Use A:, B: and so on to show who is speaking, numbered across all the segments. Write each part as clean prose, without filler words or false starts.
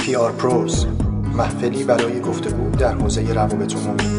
A: PR پروز، محفلی برای گفتگو در حوزه روابط عمومی.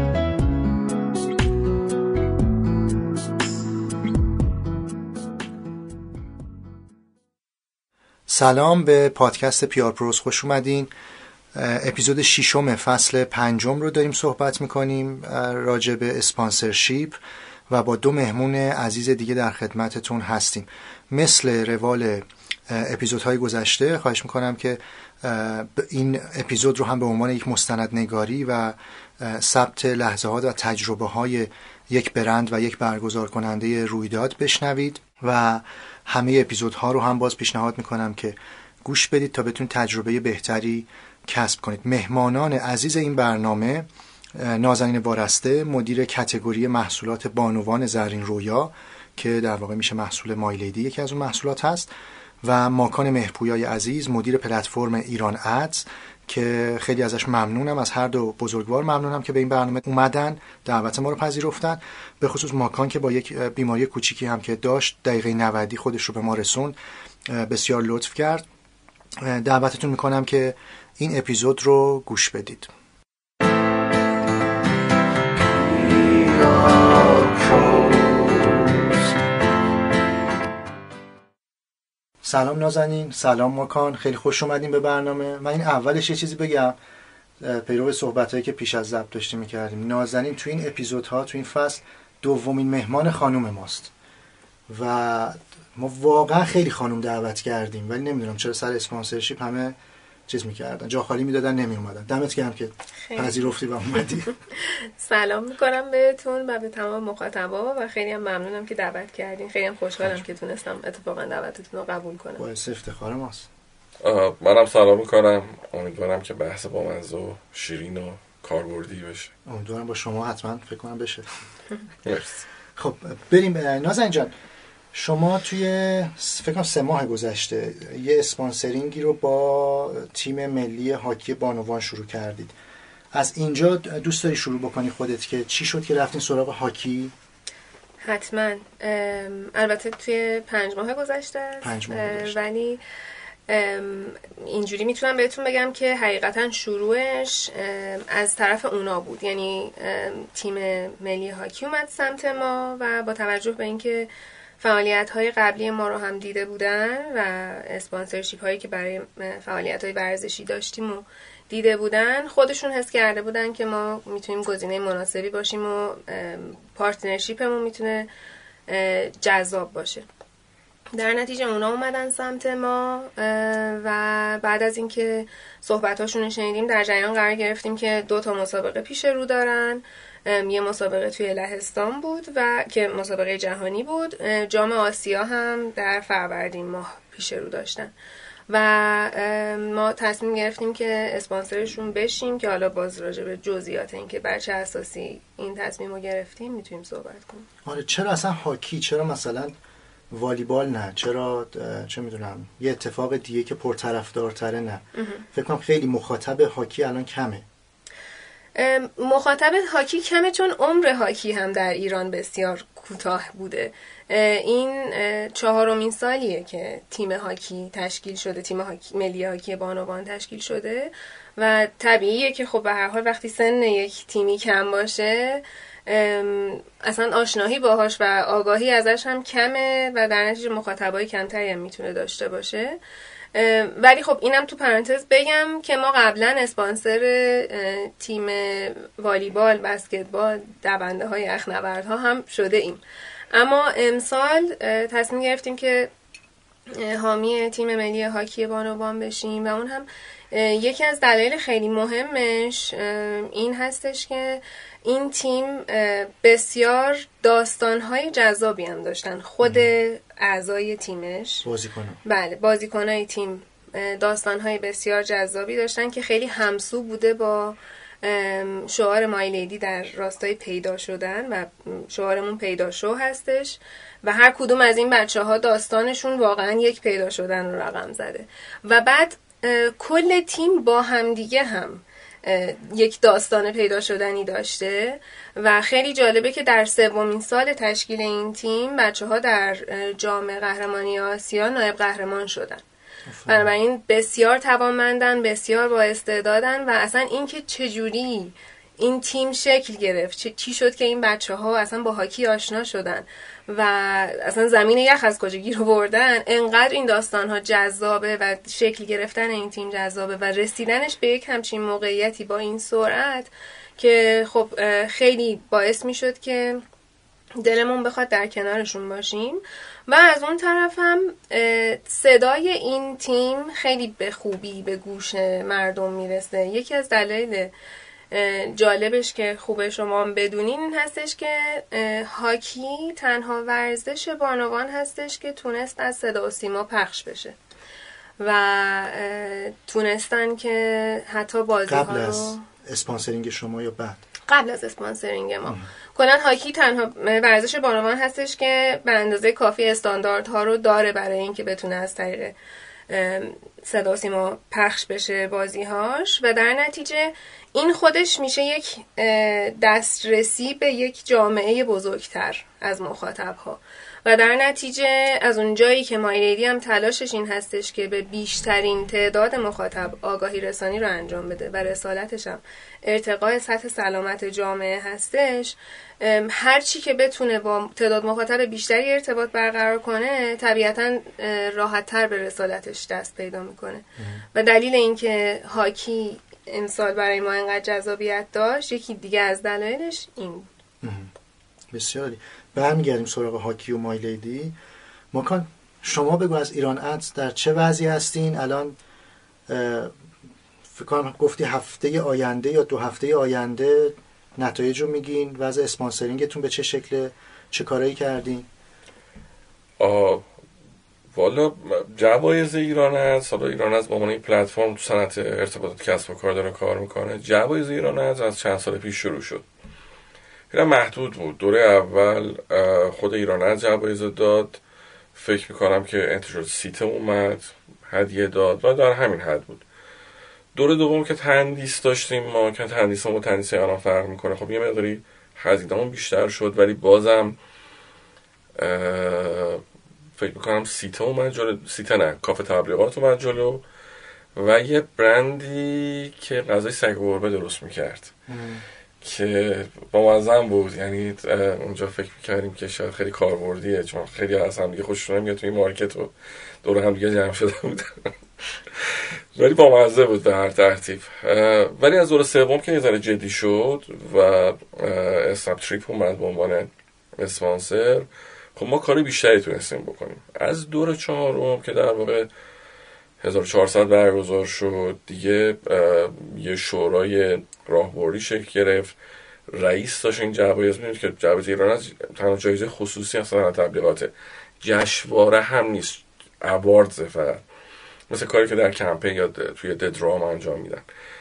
A: سلام، به پادکست PR پروز خوش اومدین. اپیزود 6 فصل 5 رو داریم صحبت میکنیم راجع به اسپانسرشیپ و با 2 مهمون عزیز دیگه در خدمتتون هستیم. مثل روال اپیزودهای گذشته خواهش میکنم که این اپیزود رو هم به عنوان یک مستندنگاری و ثبت لحظات و تجربه های یک برند و یک برگزار کننده رویداد بشنوید و همه اپیزودها رو هم باز پیشنهاد میکنم که گوش بدید تا بتونید تجربه بهتری کسب کنید. مهمانان عزیز این برنامه: نازنین وارسته، مدیر کاتگوری محصولات بانوان زرین رویا که در واقع میشه محصول مایلیدی، یکی از اون محصولات هست، و ماکان مهرپویای عزیز، مدیر پلتفرم ایران ادز که خیلی ازش ممنونم. از هر دو بزرگوار ممنونم که به این برنامه اومدن، دعوت ما رو پذیرفتن. به خصوص ماکان که با یک بیماری کوچیکی هم که داشت دقیقه 90 خودش رو به ما رسوند، بسیار لطف کرد. دعوتتون میکنم که این اپیزود رو گوش بدید. سلام نازنین، سلام ماکان، خیلی خوش اومدین به برنامه. من این اولش یه چیزی بگم پیرو صحبتایی که پیش از ضبط داشتیم می‌کردیم. نازنین تو این اپیزودها، تو این فصل، دومین مهمان خانم ماست و ما واقعا خیلی خانم دعوت کردیم ولی نمیدونم چرا سر اسپانسرشیپ همه چیز می‌کردن، جا خالی میدادن، نمیومدن. دمت گرم که پذیرفتی و اومدی.
B: سلام میکنم بهتون و به تمام مخاطبا و خیلی هم ممنونم که دعوت کردین. خیلی هم خوشحالم که تونستم اتفاقا دعوتتون رو قبول کنم.
A: باعث افتخار ماست.
C: منم سلام میکنم. امیدوارم که بحث با منزه و شیرین و کاربردی بشه.
A: امیدوارم با شما حتما فکر کنم بشه.
C: مرسی.
A: خب بریم. نازنین جان، شما توی فکر کنم 3 ماه گذشته یه اسپانسرینگی رو با تیم ملی هاکی بانوان شروع کردید. از اینجا دوست داری شروع بکنی خودت که چی شد که رفتین سراغ هاکی؟
B: حتما. البته توی 5 ماه گذشته
A: 5 ماه گذشته.
B: ولی اینجوری میتونم بهتون بگم که حقیقتا شروعش از طرف اونا بود. یعنی تیم ملی هاکی اومد سمت ما و با توجه به اینکه فعالیت‌های قبلی ما رو هم دیده بودن و اسپانسرشیپ هایی که برای فعالیت‌های ورزشی داشتیم و دیده بودن، خودشون حس کرده بودن که ما میتونیم گزینه مناسبی باشیم و پارتنرشیپمون میتونه جذاب باشه. در نتیجه اونا اومدن سمت ما و بعد از اینکه صحبتاشون رو شنیدیم در جریان قرار گرفتیم که 2 مسابقه پیش رو دارن. یه مسابقه توی لهستان بود و که مسابقه جهانی بود. جام آسیا هم در فروردین ماه پیش رو داشتن و ما تصمیم گرفتیم که اسپانسرشون بشیم که حالا باز راجع به جزئیات این که بر چه اساسی این تصمیم رو گرفتیم میتونیم صحبت کنیم.
A: آره، چرا اصلا هاکی؟ چرا مثلا والیبال نه؟ چرا چه میدونم یه اتفاق دیگه که پرطرفدارتره نه؟ فکر کنم خیلی مخاطب هاکی الان کمه.
B: مخاطب هاکی کمه چون عمر هاکی هم در ایران بسیار کوتاه بوده. این 4مین سالیه که تیم هاکی تشکیل شده، تیم هاکی ملی هاکی بانوان تشکیل شده و طبیعیه که خب به هر حال وقتی سن یک تیمی کم باشه اصلا آشنایی باهاش و آگاهی ازش هم کمه و در نتیجه مخاطبای کمتری هم میتونه داشته باشه. ولی خب اینم تو پرانتز بگم که ما قبلا اسپانسر تیم والیبال، بسکتبال، دونده های اخنوردها هم شده ایم، اما امسال تصمیم گرفتیم که حامی تیم ملی هاکی بانوان بشیم و اون هم یکی از دلایل خیلی مهمش این هستش که این تیم بسیار داستان‌های جذابی هم داشتن. خود اعضای تیمش، بازیکنای تیم داستان‌های بسیار جذابی داشتن که خیلی همسو بوده با شعار مایلیدی در راستای پیدا شدن و شعارمون پیدا شو هستش و هر کدوم از این بچه‌ها داستانشون واقعا یک پیدا شدن رو رقم زده و بعد کل تیم با همدیگه هم یک داستان پیدا شدنی داشته و خیلی جالبه که در 3مین سال تشکیل این تیم بچه‌ها در جام قهرمانی آسیا نایب قهرمان شدن بنابراین بسیار توانمندن، بسیار با استعدادن و اصلا اینکه چجوری این تیم شکل گرفت، چی شد که این بچه‌ها اصلا با هاکی آشنا شدن و اصلا زمین یخ از کجا گیر آوردن، انقدر این داستان‌ها جذابه و شکل گرفتن این تیم جذابه و رسیدنش به یک همچین موقعیتی با این سرعت که خب خیلی باعث میشد که دلمون بخواد در کنارشون باشیم. و از اون طرف هم صدای این تیم خیلی به خوبی به گوش مردم میرسه. یکی از دلایل جالبش که خوبه شما بدونین این هستش که هاکی تنها ورزش بانوان هستش که تونست از صدا و سیما پخش بشه و تونستن که حتی بازی ها
A: قبل از اسپانسرینگ شما یا بعد؟
B: قبل از اسپانسرینگ ما. کلا هاکی تنها ورزش بانوان هستش که به اندازه کافی استانداردها رو داره برای اینکه بتونه از طریق صدا و سیما پخش بشه بازیهاش و در نتیجه این خودش میشه یک دسترسی به یک جامعه بزرگتر از مخاطبها و در نتیجه از اون جایی که مایلیدی هم تلاشش این هستش که به بیشترین تعداد مخاطب آگاهی رسانی رو انجام بده و رسالتش هم ارتقاء سطح سلامت جامعه هستش، هر چی که بتونه با تعداد مخاطب بیشتری ارتباط برقرار کنه طبیعتاً راحت‌تر به رسالتش دست پیدا میکنه و دلیل اینکه هاکی امسال برای ما اینقدر جذابیت داشت یکی دیگه از دلایلش این بود.
A: بسیاری. برمیگردیم سراغ هاکی و مایلیدی. ماکان شما بگو از ایران ادز در چه وضعی هستین الان؟ فکر کنم گفتی هفته آینده یا 2 هفته آینده نتایج رو میگین، وضع اسپانسرینگتون به چه شکله، چه کارایی کردین؟
C: والا جوایز ایران ادز، حالا ایران ادز به عنوان این پلتفرم تو صنعت ارتباطات کسب و کار داره کار میکنه. جوایز ایران ادز از چند سال پیش شروع شد، خیلی محدود بود. دوره اول خود ایران ادز جوایز داد، فکر میکنم که انتشار سیت اومد هدیه داد و در همین حد بود. دوره دوم که تندیس داشتیم ما، که تندیس ما تندیس الان فرق میکنه، خب یه مقداری هزینه‌مون بیشتر شد ولی بازم فکر میکنم سیت اومد جلو، سیت نه کافه تبلیغات اومد جلو و یه برندی که غذای سگ و گربه درست میکرد که بامزه بود. یعنی اونجا فکر میکردیم که شاید خیلی کاربردیه چون خیلی از هم دیگه خوششون نمیاد توی مارکت و دور هم دیگه جمع شده بود ولی بامزه بود به هر ترتیب. ولی از دور سوم که یه ذره جدی شد و اسنپ تریپ اومد به عنوان اسپانسر، خب ما کاری بیشتری تونستیم بکنیم. از دور چهارم که در واقع 1400 برگزار شد دیگه، یه شورای راهبردی شکل گرفت، رئیس داشت این جوایز. می‌دونید که جوایز ایران از تنها جایزه خصوصی از صنعت تبلیغاته، جشنواره هم نیست، اواردز فقط، مثل کاری که در کمپین یا توی ددرام انجام میدن.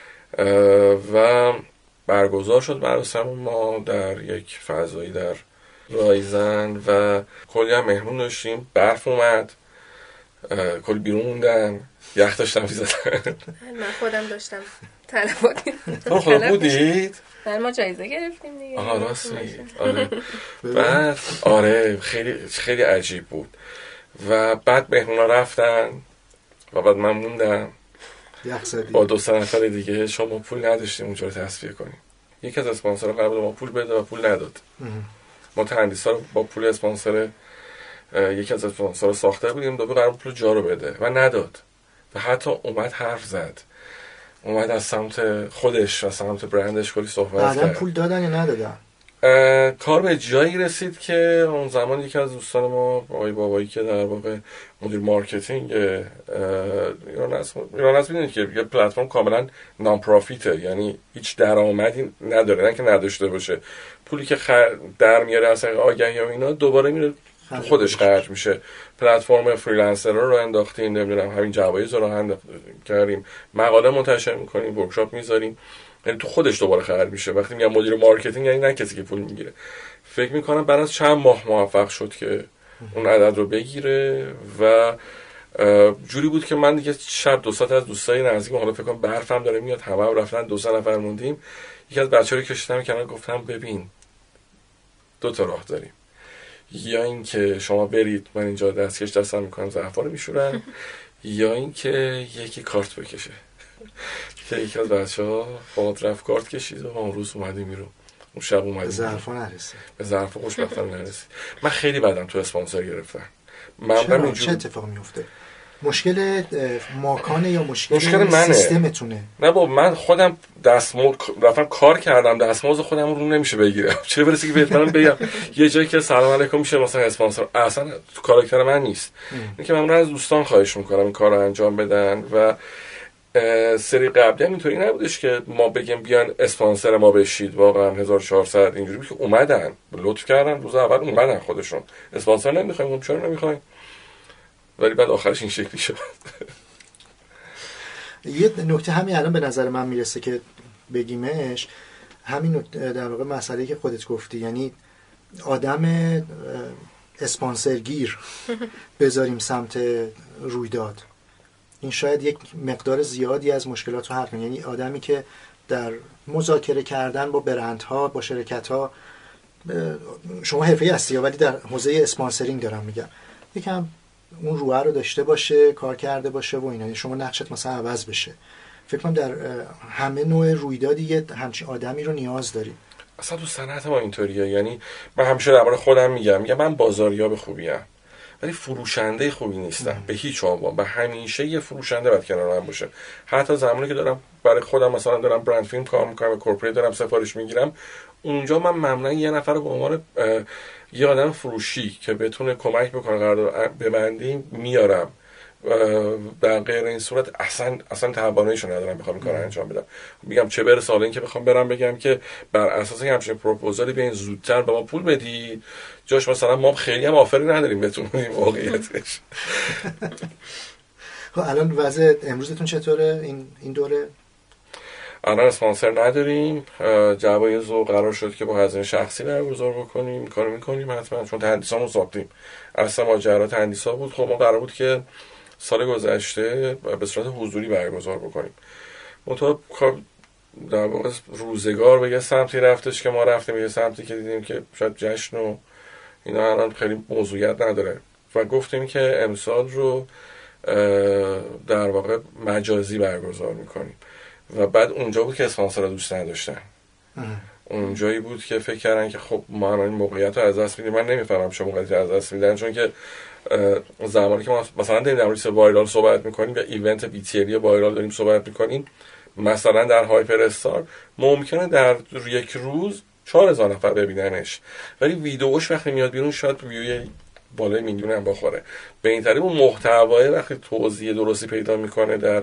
C: و برگزار شد مراسم ما در یک فضایی در رایزن و کلی هم مهمون داشتیم. برف اومد، کلی بیرون موندن، یخ داشتم میزدن.
B: من خودم داشتم تلفاتی.
C: خب بودید؟
B: ما جایزه گرفتیم دیگه.
C: آها راست میگی. بعد آره خیلی عجیب بود و بعد مهمونا رفتن و بعد من موندم با 2 نفر دیگه. شما پول نداشتیم اونجا رو تصفیه کنیم. یکی از اسپانسرها قرار بود ما پول بده و پول نداد. ما تندیسا رو با پول اسپانسر یکی از اسپانسرها ساخته بودیم، دوباره قرار بود پول جا رو بده و نداد و حتی اومد حرف زد، اومد از سمت خودش و سمت برندش کلی صحبت کرد.
A: بعدن پول دادن یا ندادن؟
C: کار به جایی رسید که اون زمان یکی از دوستان ما آقای بابایی که در واقع مدیر مارکتینگ ایران ادز میدونید که یه پلتفرم کاملا نان پروفیته، یعنی هیچ درآمدی نداره، نه که نداشته باشه، پولی که در میاره از آگهی و اینا دوباره میره تو خودش خرج میشه. پلتفرم فریلنسرها رو انداختیم، نمیدونم همین جوایز رو کردیم، مقاله منتشر میکنیم، ورکشاپ میذاریم، یعنی تو خودش دوباره خرج میشه. وقتی میگم مدیر مارکتینگ یعنی نه کسی که پول میگیره. فکر میکنم بعد از چند ماه موفق شد که اون عدد رو بگیره و جوری بود که من دیگه شب 2 ساعت از دوستای نزدیکم، حالا فکر کنم برفم داره میاد، همه هم رفتن، 2 نفر موندیم. یکی از بچه‌ها رو کشیدم کنار، گفتم ببین 2 تا راه داریم، یا این که شما برید من اینجا دستکش دستم میکنم ظرفا رو میشورم، یا اینکه یکی کارت بکشه که یکی از بچه‌ها فقط رفت کارت کشید و اون روز اومدیم بیرون، اون شب اومدیم
A: به ظرفا نرسید،
C: به ظرفا خوشبختانه نرسید. من خیلی بدم تو اسپانسر گرفتن.
A: من چه اتفاق میفته؟ مشکل ماکانه یا مشکل
C: منه؟
A: سیستمتونه؟
C: نه بابا، من خودم دستمزد رفتم کار کردم، دستمزد خودم رو نمیشه بگیرم، چه برسه که بهترم بگم یه جایی که سلام علیکم میشه مثلا اسپانسر، اصلا تو کاراکتر من نیست. اینکه من از دوستان خواهش میکنم این کارو انجام بدن و سری قبلی هم اینطوری نبودش که ما بگیم بیان اسپانسر ما بشید. واقعا 1400 اینجوری بود که اومدن لطف کردن، روز اول اومدن خودشون اسپانسر نمیخوایم، چرا نمیخوایم، ولی بعد آخرش این شکلی شد.
A: یه نکته همین الان به نظر من میرسه که بگیمش، همین در واقع مسئله که خودت گفتی، یعنی آدم اسپانسرگیر بذاریم سمت رویداد، این شاید یک مقدار زیادی از مشکلات رو حل کنه. یعنی آدمی که در مذاکره کردن با برندها، با شرکت‌ها، شما حرفه‌ای هستی ولی در حوزه اسپانسرینگ دارم میگم، یکم اون روح رو داشته باشه، کار کرده باشه و اینا، شما نقشت مثلا عوض بشه. فکر کنم در همه نوع رویدادی یه همچین آدمی رو نیاز داریم.
C: اصلا تو صنعت ما اینطوریه. یعنی من همیشه درباره خودم میگم من بازاریاب خوبیم ولی فروشنده خوبی نیستم به هیچ عنوان. و همیشه یه فروشنده باید کنار من باشه. حتی زمانی که دارم برای خودم مثلا دارم برند فیلم کار میکنم، کورپوریت دارم سفارش میگیرم، اونجا من معمولا یه نفر رو به عنوان یه آدم فروشی که بتونه کمک بکنه قرارداد ببندیم میارم. در غیر این صورت اصلا تواناییشو ندارم بخوام این کارو انجام بدم. میگم چه برسه حالا اینکه بخوام برم بگم که بر اساس همچین پروپوزالی بیاین زودتر به ما پول بدید، جاش مثلا ما خیلی هم آفری نداریم بهتون بدیم واقعیتش.
A: خب الان وضع امروزتون چطوره این دوره؟
C: الان اسپانسر نداریم، جوایز رو قرار شد که با هزینه شخصی برگزار بکنیم، کارو میکنیم حتما چون تندیسامون ساختیم. اصلا ماجرا تندیسا بود. خب ما قرار بود که سال گذشته به صورت حضوری برگزار بکنیم. منتها در واقع روزگار به یه سمتی رفتش که ما رفتیم به یه سمتی که دیدیم که شاید جشن و اینا الان خیلی موضوعیت نداره و گفتیم که امسال رو در واقع مجازی برگزار میکنیم. و بعد اونجا بود که اسپانسرها دوست نداشتن. اونجایی بود که فکر کردن که خب ما این موقعیت رو از دست میدیم. من نمیفهمم چه موقعیتی از دست میدن، چون که زمانی که ما مثلا داریم در مورد وایرال صحبت میکنیم یا ایونت بی‌تی‌ای وایرال داریم صحبت میکنیم، مثلا در هایپر استار ممکنه در یک روز 4000 نفر ببیننش، ولی ویدیوش وقتی میاد بیرون شاید ویوی بالای میلیون هم بخوره. به این طریق اون محتوای وقتی توضیح درستی پیدا میکنه در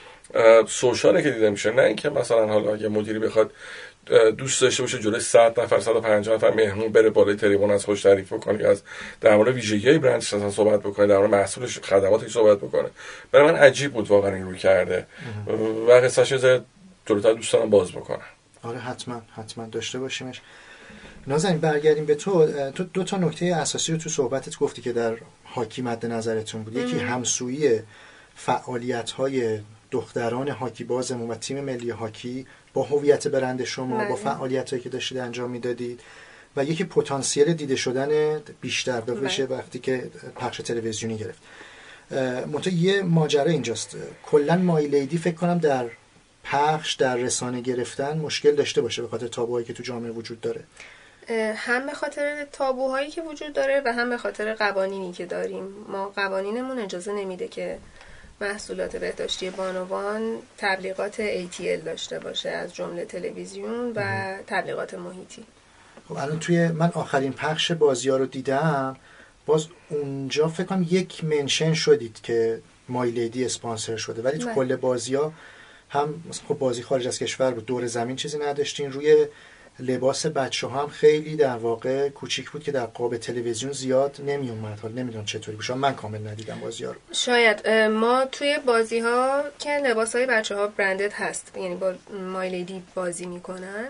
C: سوشاله که دیده میشه، نه اینکه مثلا حالا اگه مدیری بخواد دوست داشته باشه جلوی 100 نفر 150 نفر مهمون بره بالای تریبون از خوش تعریف بکنه، از در مورد ویژگی‌های برندش اصلا صحبت بکنه، در مورد محصولش خدماتش صحبت بکنه. برای من عجیب بود واقعا این رو کرده و قصه‌اش جلوتر دوستانم باز بکنه.
A: آره حتما داشته باشیمش. نازنین برگردیم به تو دو تا نکته اساسی رو تو صحبتت گفتی که در هاکی مد نظرتون بود. یکی همسویی فعالیت‌های دختران هاکی بازمون و تیم ملی هاکی با هویت برند شما، با فعالیتایی که داشتید انجام میدادید، و یکی پتانسیل دیده شدن بیشتر بشه وقتی که پخش تلویزیونی گرفت. منتها یه ماجرا اینجاست، کلا مایلیدی فکر کنم در پخش، در رسانه گرفتن مشکل داشته باشه به خاطر تابوهایی که تو جامعه وجود داره.
B: هم به خاطر تابوهایی که وجود داره و هم به خاطر قوانینی که داریم. ما قوانینمون اجازه نمیده که محصولات بهداشتی بانوان تبلیغات ATL داشته باشه، از جمله تلویزیون و تبلیغات محیطی.
A: خب الان من آخرین پخش بازی‌ها رو دیدم، باز اونجا فکر کنم یک منشن شدید که مایلیدی اسپانسر شده، ولی تو کل بازی‌ها هم خب بازی خارج از کشور بود، دور زمین چیزی نداشتین، روی لباس بچه‌ها هم خیلی در واقع کوچیک بود که در قاب تلویزیون زیاد نمی اومد. حالا نمیدونم چطوری باشه، من کامل ندیدم بازی‌ها رو.
B: شاید ما توی بازی‌ها که لباس‌های بچه‌ها برندد هست، یعنی با مایلیدی بازی میکنن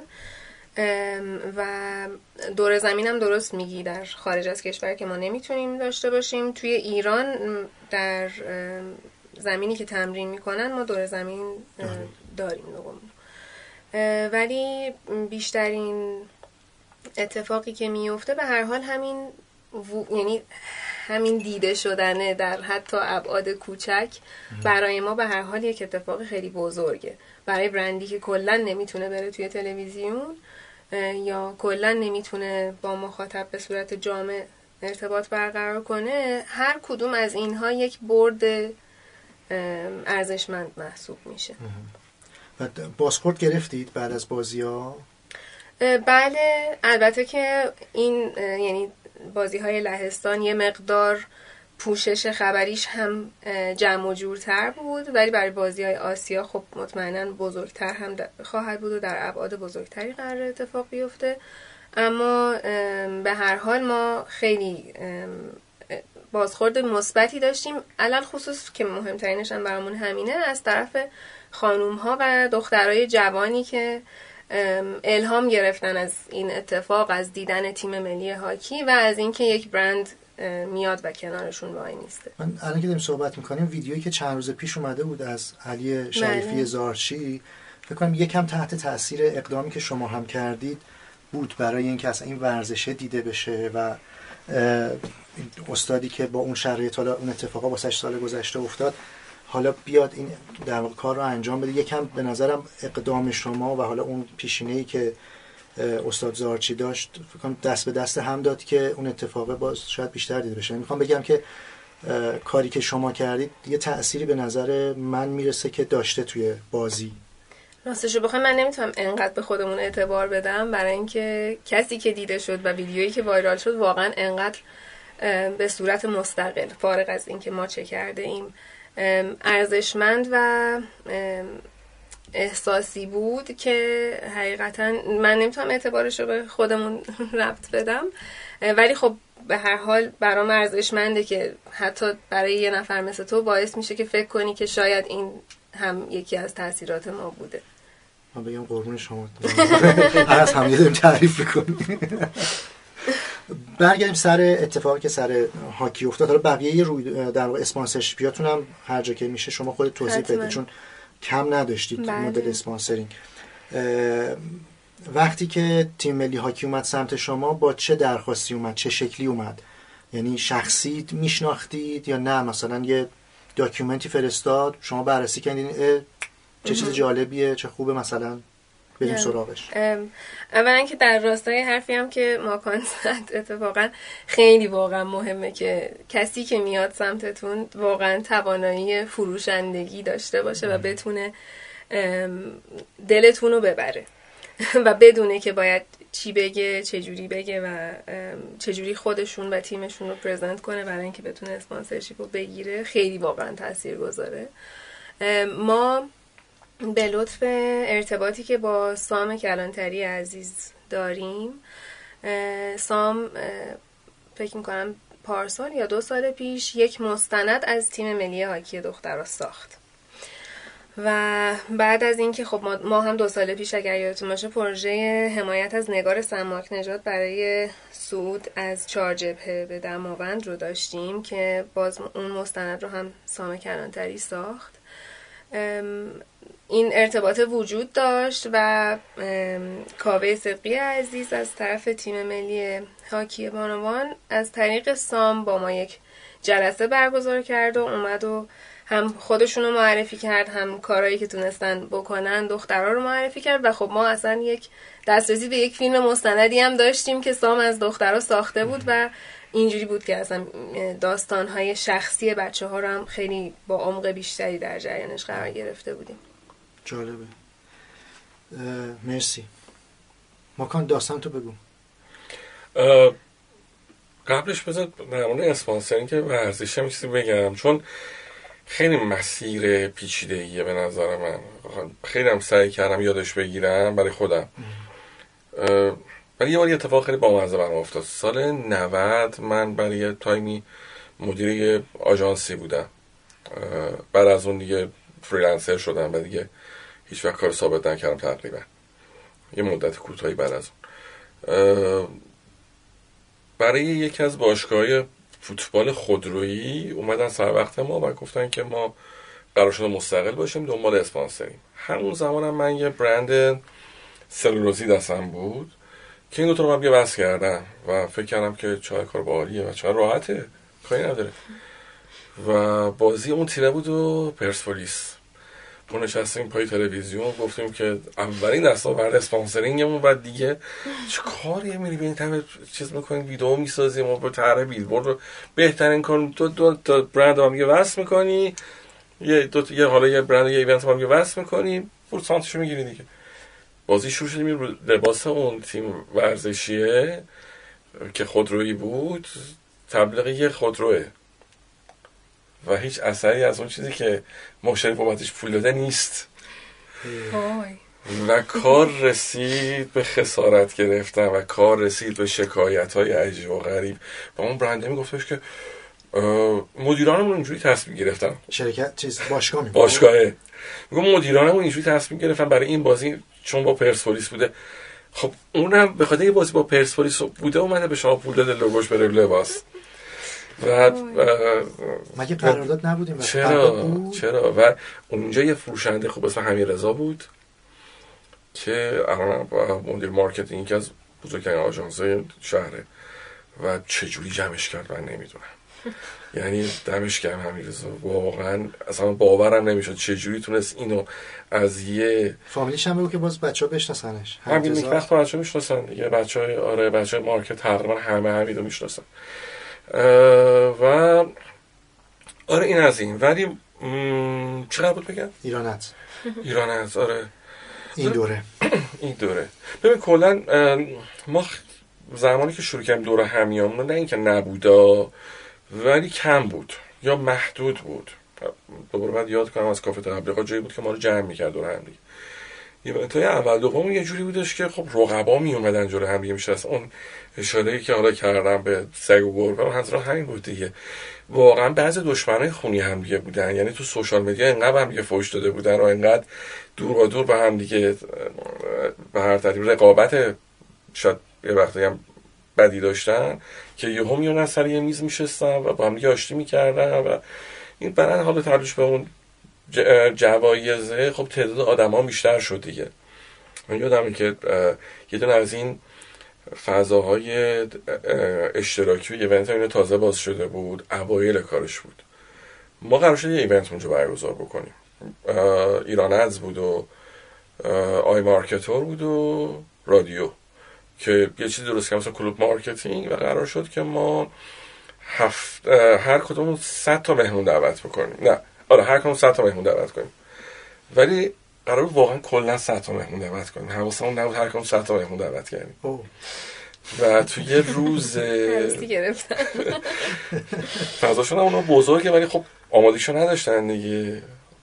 B: و دور زمین هم درست میگی در خارج از کشور که ما نمیتونیم داشته باشیم. توی ایران در زمینی که تمرین میکنن ما دور زمین داریم ولی بیشترین اتفاقی که میفته به هر حال همین یعنی همین دیده شدنه در حتی ابعاد کوچک برای ما به هر حال یک اتفاق خیلی بزرگه. برای برندی که کلا نمیتونه بره توی تلویزیون یا کلا نمیتونه با مخاطب به صورت جامع ارتباط برقرار کنه، هر کدوم از اینها یک برد ارزشمند محسوب میشه.
A: و بازخورد گرفتید بعد از بازی‌ها؟
B: بله، البته که این یعنی بازی‌های لهستان یه مقدار پوشش خبریش هم جمع و جورتر بود، ولی برای بازی‌های آسیا خب مطمئناً بزرگتر هم خواهد بود و در ابعاد بزرگتری قرار اتفاق بیفته. اما به هر حال ما خیلی بازخورد مثبتی داشتیم، علل خصوص که مهمترینش هم برامون همینه، از طرف خانوم‌ها و دخترای جوانی که الهام گرفتن از این اتفاق، از دیدن تیم ملی هاکی و از اینکه یک برند میاد و کنارشون وای میسته.
A: من الان که داریم صحبت میکنیم، ویدیویی که چند روز پیش اومده بود از علی شریفی زارچی، فکر کنم یکم تحت تاثیر اقدامی که شما هم کردید بود برای اینکه اصلا این ورزشه دیده بشه و استادی که با اون شرایط، حالا اون اتفاقا با 8 سال گذشته افتاد، حالا بیاد این در واقع کار رو انجام بده. یکم به نظرم اقدام شما و حالا اون پیشینه‌ای که استاد زارچی داشت فکر کنم دست به دست هم داد که اون اتفاق باز شاید بیشتر دیده بشه. میخوام بگم که کاری که شما کردید یه تأثیری به نظر من میرسه که داشته توی بازی.
B: راستشو بخوام من نمیتونم انقدر به خودمون اعتبار بدم، برای اینکه کسی که دیده شد و ویدیویی که وایرال شد واقعا انقدر به صورت مستقل، فارغ از اینکه ما چه کرده ایم، ارزشمند و احساسی بود که حقیقتا من نمیتونم اعتبارش رو به خودمون ربط بدم، ولی خب به هر حال برام ارزشمنده که حتی برای یه نفر مثل تو باعث میشه که فکر کنی که شاید این هم یکی از تاثیرات ما بوده.
A: من بگم قربون شما هر از هم یه داریم تعریف بکنیم. برگردیم سر اتفاقی که سر هاکی افتاد. حالا بقیه یه روی در واقع اسپانسرشیپیاتون هم هر جا که میشه شما خودت توضیح بدید، چون کم نداشتید مدل اسپانسرینگ. وقتی که تیم ملی هاکی اومد سمت شما، با چه درخواستی اومد؟ چه شکلی اومد؟ یعنی شخصی میشناختید یا نه مثلا یه داکیومنتی فرستاد شما بررسی کردین چه چیز جالبیه، چه خوبه، مثلا بریم سراغش؟
B: اولا که در راستای حرفی هم که ماکان زد، اتفاقا خیلی واقعا مهمه که کسی که میاد سمتتون واقعا توانایی فروشندگی داشته باشه و بتونه دلتون رو ببره و بدونه که باید چی بگه، چجوری بگه و چجوری خودشون و تیمشون رو پرزنت کنه برای اینکه بتونه اسپانسرشیپ رو بگیره. خیلی واقعا تأثیر گذاره. ما به لطف ارتباطی که با سام کلانتری عزیز داریم، سام فکر میکنم پارسال یا 2 سال پیش یک مستند از تیم ملی هاکی دخترها ساخت و بعد از اینکه خب ما هم 2 سال پیش اگر یادتون باشه پروژه حمایت از نگار سماک نژاد برای صعود از 4 جبهه به دماوند رو داشتیم که باز اون مستند رو هم سام کلانتری ساخت. این ارتباط وجود داشت و کاوه صدقی عزیز از طرف تیم ملی هاکی بانوان از طریق سام با ما یک جلسه برگزار کرد و اومد و هم خودشونو معرفی کرد، هم کارهایی که تونستن بکنن دخترها رو معرفی کرد و خب ما اصلا یک دسترسی به یک فیلم مستندی هم داشتیم که سام از دخترها ساخته بود و اینجوری بود که اصلا داستانهای شخصی بچه‌ها رو هم خیلی با عمق بیشتری در جریانش قرار گرفته بودیم.
A: جالبه. مرسی. ماکان داستان تو بگو.
C: قبلش بذار در مورد اسپانسرینگ که ورزشی هم چیزی بگم، چون خیلی مسیر پیچیده‌ایه به نظر من. خیلی هم سعی کردم یادش بگیرم برای خودم. ولی یه بار یه اتفاق خیلی بامزه برام افتاد. سال 90 من برای یه تایمی مدیر آژانسی بودم. بعد از اون دیگه فریلنسر شدم و دیگه هیچ وقت کار ثابت نکردم تقریبا. یه مدت کوتاهی بعد از اون برای یکی از باشگاه‌های فوتبال خودرویی اومدن سر وقت ما و گفتن که ما قرار شده مستقل باشیم، دنبال اسپانسریم. همون زمانم من یه برند سلولوزی دستم بود که این 2 تا رو هم یه بس کردم و فکر کردم که چقدر کار باحالیه و چقدر راحته کاری نداره. و بازی اون تیمه بود و پرسپولیس. ما نشستیم پای تلویزیون گفتیم که اولین دستاورد اسپانسرینگمون و دیگه چه کاری میری ببین تمام چیز میکنیم، ویدیو میسازیم و با طرح بیلبورد رو بهترین کار دو تا برند هم دیگه وصل میکنی، یه حالا یه برند یه ایونت هم دیگه وصل میکنی، پورسانتشو میگیری دیگه. بازی شروع شد، میریم لباس اون تیم ورزشیه که خودرویی بود تبلیغ یه خودروه و هیچ اثری از اون چیزی که مشتری بابتش پول داده نیست و کار رسید به خسارت گرفتن و کار رسید به شکایت‌های عجیب و غریب و اون برنده میگفتش که مدیرانمون اینجوری تصمیم گرفتن،
A: شرکت چیز باشگاهه
C: میگم مدیرانمون اینجوری تصمیم گرفتن برای این بازی چون با پرسپولیس بوده. خب اونم به خاطر یه بازی با پرسپولیس بوده اومده به شما پول داده لوگوش بره لباس. و
A: مگه قرارداد نبودیم؟
C: چرا و اونجا یه فروشنده خوب اسم حمیدرضا بود که الان مدیر مارکتینگ از بزرگترین آژانس‌های شهره و چجوری جمعش کرد من نمیدونم. یعنی دمش گرم حمیدرضا، واقعا اصلا باورم نمیشد چجوری تونست اینو از یه
A: فامیلیش هم بگو که باز بچه‌ها بشناسنش.
C: همین یک وقت بچه‌ها میشناسن دیگه، بچه‌های آره بچه‌های مارکت تقریبا همه حمیدو میشناسن. و آره این از این. ولی چقدر بود بگم؟ ایرانت آره
A: این دوره
C: ببین کلا ما زمانی که شروع کردیم دوره همیامون نه اینکه نبودا ولی کم بود یا محدود بود. دوباره بعد یاد کنم از کافه تبلیغات جایی بود که ما رو جمع می‌کرد دور هم دیگه. ایونت‌های اول دوم یه جوری بودش که خب رقبا می اومدن جلوی هم دیگه میشستن. اون اشاره‌ای که حالا کردم به سگ و گربه منظورم همین بود دیگه. واقعا بعضی دشمنای خونی هم دیگه بودن، یعنی تو سوشال مدیا اینقدر هم دیگه فوش داده بودن و اینقدر دور و دور به هم دیگه به هر ترتیب رقابت شاید یه وقتی هم بدی داشتن که یهو میون سر یه میز میشستن و با هم دیگه آشتی میکردن و این برن حالا تعلقش به اون جوایزه خب تعداد آدم ها بیشتر شد دیگه. من یادمه که یه دونه از این فضاهای اشتراکی و ایونت ها اینو تازه باز شده بود، اوایل کارش بود. ما قرار شد یه ایونت اونجا برگزار بکنیم. ایران ادز بود و آی مارکتور بود و رادیو که یه چیزی درست کردیم مثلا کلوب مارکتینگ و قرار شد که ما هر کدوم 100 تا مهمون دعوت بکنیم. نه آره هر کدوم 100 تا مهمون دعوت کنیم، ولی قرار واقعا کلا 100 تا مهمون دعوت کنیم. حواسمون نبود هر کدوم 100 تا مهمون دعوت کردیم. و تو یه روز
B: گرفتن
C: فضاشون هم اونا بزرگه ولی خب آمادگیشو نداشتن دیگه.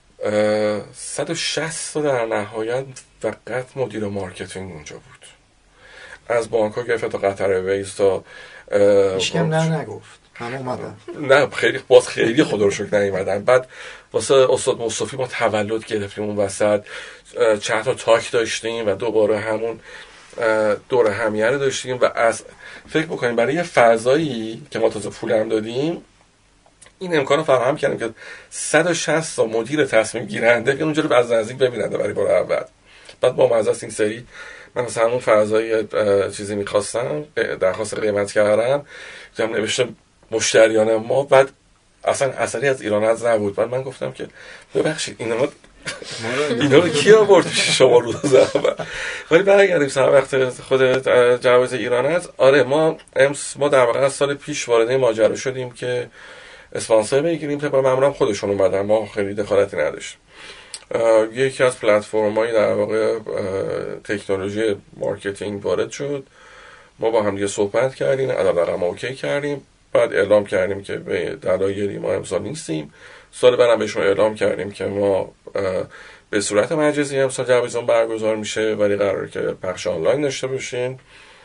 C: 160 تا در نهایت فقط مدیر مارکتینگ اونجا بود، از بانک ها گرفت تا قطر ایرویز تا
A: هیچکم نگفت همه اومدن.
C: نه خیلی خدا رو شکر نیومدن. بعد واسه استاد مصطفی ما تولد گرفتیم اون وسط، چند تا تاک داشتیم و دوباره همون دور همیه رو داشتیم و از فکر بکنیم برای یه فضایی که ما تازه پول هم دادیم این امکان رو فراهم کردیم که 160 تا مدیر تصمیم گیرنده بیان اونجا رو از نزدیک ببیننده برای بار اول. بعد با مزه این سری من مثلا همون فضایی چیزی میخواستم درخواست قیمت کردم دیدم نوشتم مشتریان ما، بعد اصلا اثری از ایران ادز نبود. بعد من گفتم که ببخشید اینا رو کی آورد پیش شما روز اول؟ ولی برگردیم سر وقت خود جواز ایران ادز. آره ما در واقع از سال پیش وارد این ماجرا شدیم که اسپانسر بگیریم، طبق معمولا خودشون اومدن، ما خیلی دخالتی نداشتیم. یکی از پلتفرم‌های در واقع تکنولوژی مارکتینگ وارد شد، ما با هم دیگه صحبت کردیم، عدد رقم اوکی کردیم، بعد اعلام کردیم که به دلایلی ما امسال نیستیم. سال بعدم بهشون اعلام کردیم که ما به صورت مجازی امسال جوایزمون برگزار میشه ولی قراره که پخش آنلاین داشته باشین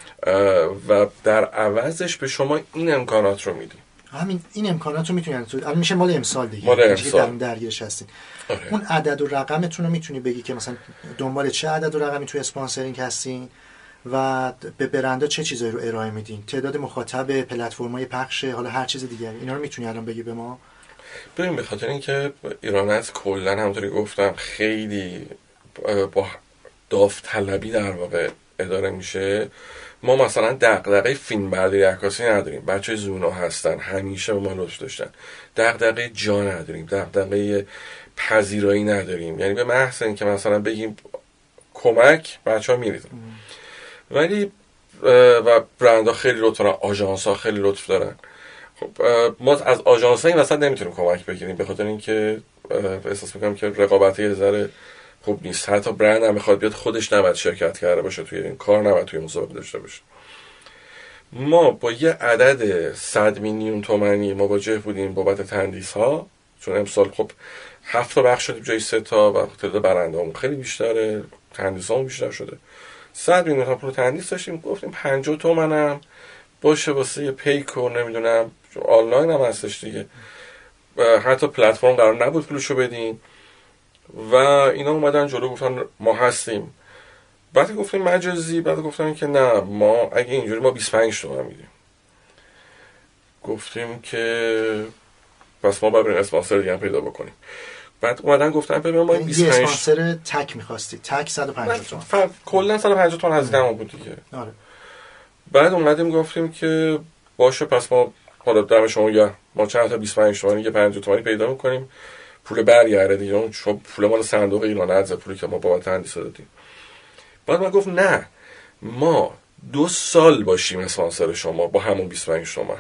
C: و در عوضش به شما این امکانات رو میدیم.
A: همین این امکانات رو میتونین الان میشه مال امسال دیگه،
C: مال امسال
A: درگیرش هستین.
C: آره.
A: اون عدد و رقمتون رو میتونی بگی که مثلا دنبال چه عدد و رقمی توی اسپانسرینگ هستین و به برندا چه چیزایی رو ارائه میدین، تعداد مخاطب، پلتفرم‌های پخش، حالا هر چیز دیگری، اینا رو میتونی الان بگی به ما؟
C: ببین به خاطر اینکه ایران ادز کلا همونطوری گفتم خیلی با داوطلبی در واقع اداره میشه. ما مثلا دغدغه فیلم برداری عکاسی نداریم، بچهای زونا هستن همیشه به ما لطف داشتن. دغدغه جا نداریم، دغدغه پذیرایی نداریم، یعنی به محض اینکه مثلا بگیم کمک بچه‌ها میریزن. ولی و برندها خیلی لطف دارن، آژانس‌ها خیلی لطف دارن. خب ما از آژانس‌ها این وسط نمیتونیم کمک بگیریم به خاطر اینکه احساس میکنم که رقابت یه ذره خوب نیست. حتی برند هم میخواد بیاد خودش نباید شرکت کرده باشه توی این کار، نباید توی مسابقه داشته باشه. ما با یه عدد 100 میلیون تومانی مواجه بودیم بابت تندیس ها، چون امسال خب 7 تا بخش شدیم جای 3 تا و تعداد برنده‌مون خیلی بیشتره، تندیس هامون بیشتر شده. 100 میلیون تا پول تندیس داشتیم، گفتیم 50 تومنم باشه واسه یه پیک و نمیدونم آنلاین هم هستش دیگه، حتی پلتفرم قرار نبود پولشو بدیم و اینا اومدن جلو گفتن ما هستیم. بعد گفتیم مجازی، بعد گفتن که نه ما اگه اینجوری ما 25 تومن میدیم. گفتیم که پس ما باید بریم اسپانسر دیگه هم پیدا بکنیم. بعد اومدن گفتن ببین ما 25
A: اسپانسر تک می‌خواستی، تک 150 تومن
C: کلا 150 تومن هزینه ما بود دیگه.
A: آره.
C: بعد اومدیم گفتیم که باشه پس ما حالا دم شما یا ما چند تا 25 تومانی یه 50 تومانی پیدا می‌کنیم، پول برگرده دیگه، اون چون پول مال صندوق ایران ارز، پولی که ما بابت تندیس دادیم. بعد من گفت نه ما 2 سال باشیم اسپانسر شما با همون 25 تومن.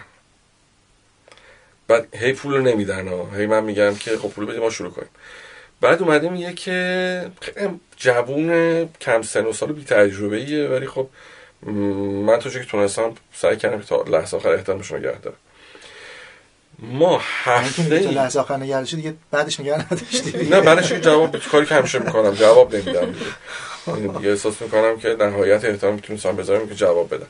C: بعد هی پول رو نمیدن هی من میگم که خب پول بدیم ما شروع کنیم. بعد اومدیم یه که جوون کم سن و سال بی تجربه ایه، ولی خب من تا چه که تونستم سعی کردم تا لحظه آخر احترامش رو نگه دارم. ما هفته
A: تا لحظه آخر نگه داشتی دیگه، بعدش نگه نداشتی؟
C: نه بعدش جواب کاری که همیشه میکنم جواب نمیدم دیگه احساس میکنم که نهایت احترام میتونستم بذارم که جواب بدم.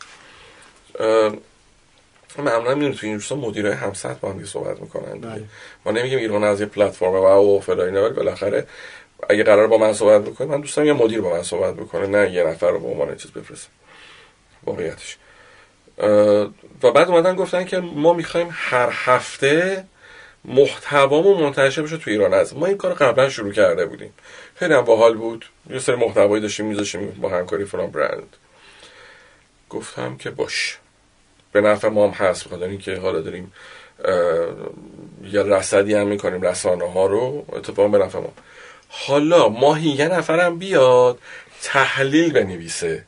C: معمولا میرون توی این روستا مدیرای همسط با هم صحبت میکنن دیگه. ما نمیگیم ایران از یه پلتفرم و فلان اینا، ولی بالاخره اگه قراره با من صحبت بکنه من دوستم یه مدیر با من صحبت بکنه، نه یه نفر رو به عنوان چیز بفرستم واقعیتش. و بعد اومدن گفتن که ما میخوایم هر هفته محتوامون منتشر بشه تو ایران. از ما این کار قبلا شروع کرده بودیم، خیلی هم باحال بود، یه سری محتوایی داشتیم میذاشتیم با همکاری فلان برند. گفتم که باش به نفع ما هم هست، بخاطر اینکه حالا داریم یه رصدی هم میکنیم رسانه ها رو، اتفاقا به نفع ما. حالا ماهی یه نفرم بیاد تحلیل بنویسه.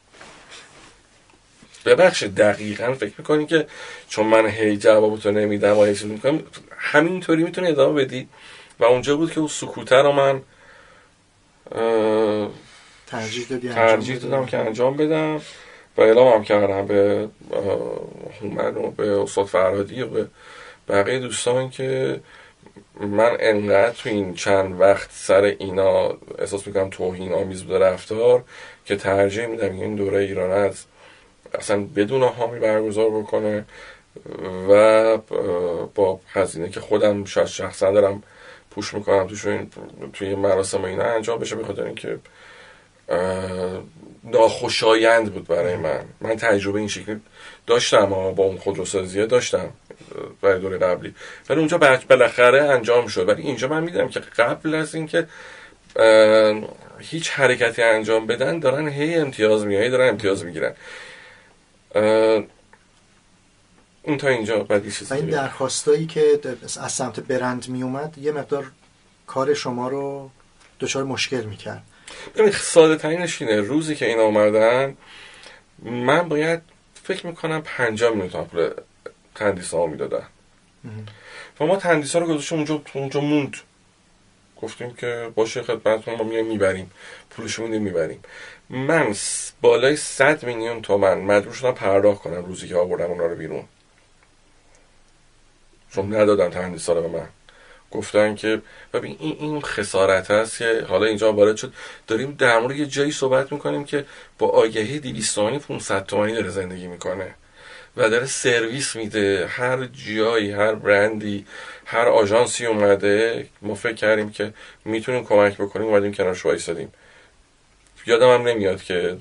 C: ببخشید دقیقاً فکر میکنی که چون من هی جوابتو نمیدم و هیچ میکنم همینطوری میتونی ادامه بدی؟ و اونجا بود که اون سکوته رو من ترجیح دادم که انجام بدم و اعلام هم کردم به هومن و به استاد فرهادی و به بقیه دوستان که من انقدر تو این چند وقت سر اینا احساس میکنم توهین آمیز بوده رفتار که ترجیح میدم این دوره ایران از اصلا بدون حامی برگزار بکنه و با هزینه که خودم شاید شخصا دارم پوش میکنم توی مراسم اینا انجام بشه، بخاطر اینکه ناخوشایند بود برای من تجربه این شکلی داشتم با اون خودروسازیه داشتم برای دوره قبلی، ولی اونجا بالاخره انجام شد. ولی اینجا من میدونم که قبل از اینکه هیچ حرکتی انجام بدن دارن هی امتیاز میگیرن. اون تا اینجا بعد یه چیز
A: این درخواستایی که از سمت برند می اومد یه مقدار کار شما رو دچار مشکل میکرد.
C: ببین ساده ترینش اینه، روزی که اینا اومدن من باید فکر میکنم 50 میلیون تومان پول تندیسا ها میدادن و ما تندیسا رو گذاشتیم اونجا موند. گفتیم که باشه خدمتتون ما میبریم پولشو میبریم. من بالای 100 میلیون تومان مجبور شدم پرداخت کنم روزی که آوردم اونا رو بیرون، چون ندادن تندیسا رو به من. گفتن که ببین این خسارت هست که حالا اینجا وارد شد، داریم در مورد یه جایی صحبت میکنیم که با آگهی 200 تومانی 500 تومانی داره زندگی میکنه و داره سرویس میده. هر جایی هر برندی هر آژانسی اومده ما فکر کردیم که میتونیم کمک بکنیم، اومدیم کنارش وایسادیم. یادم هم نمیاد که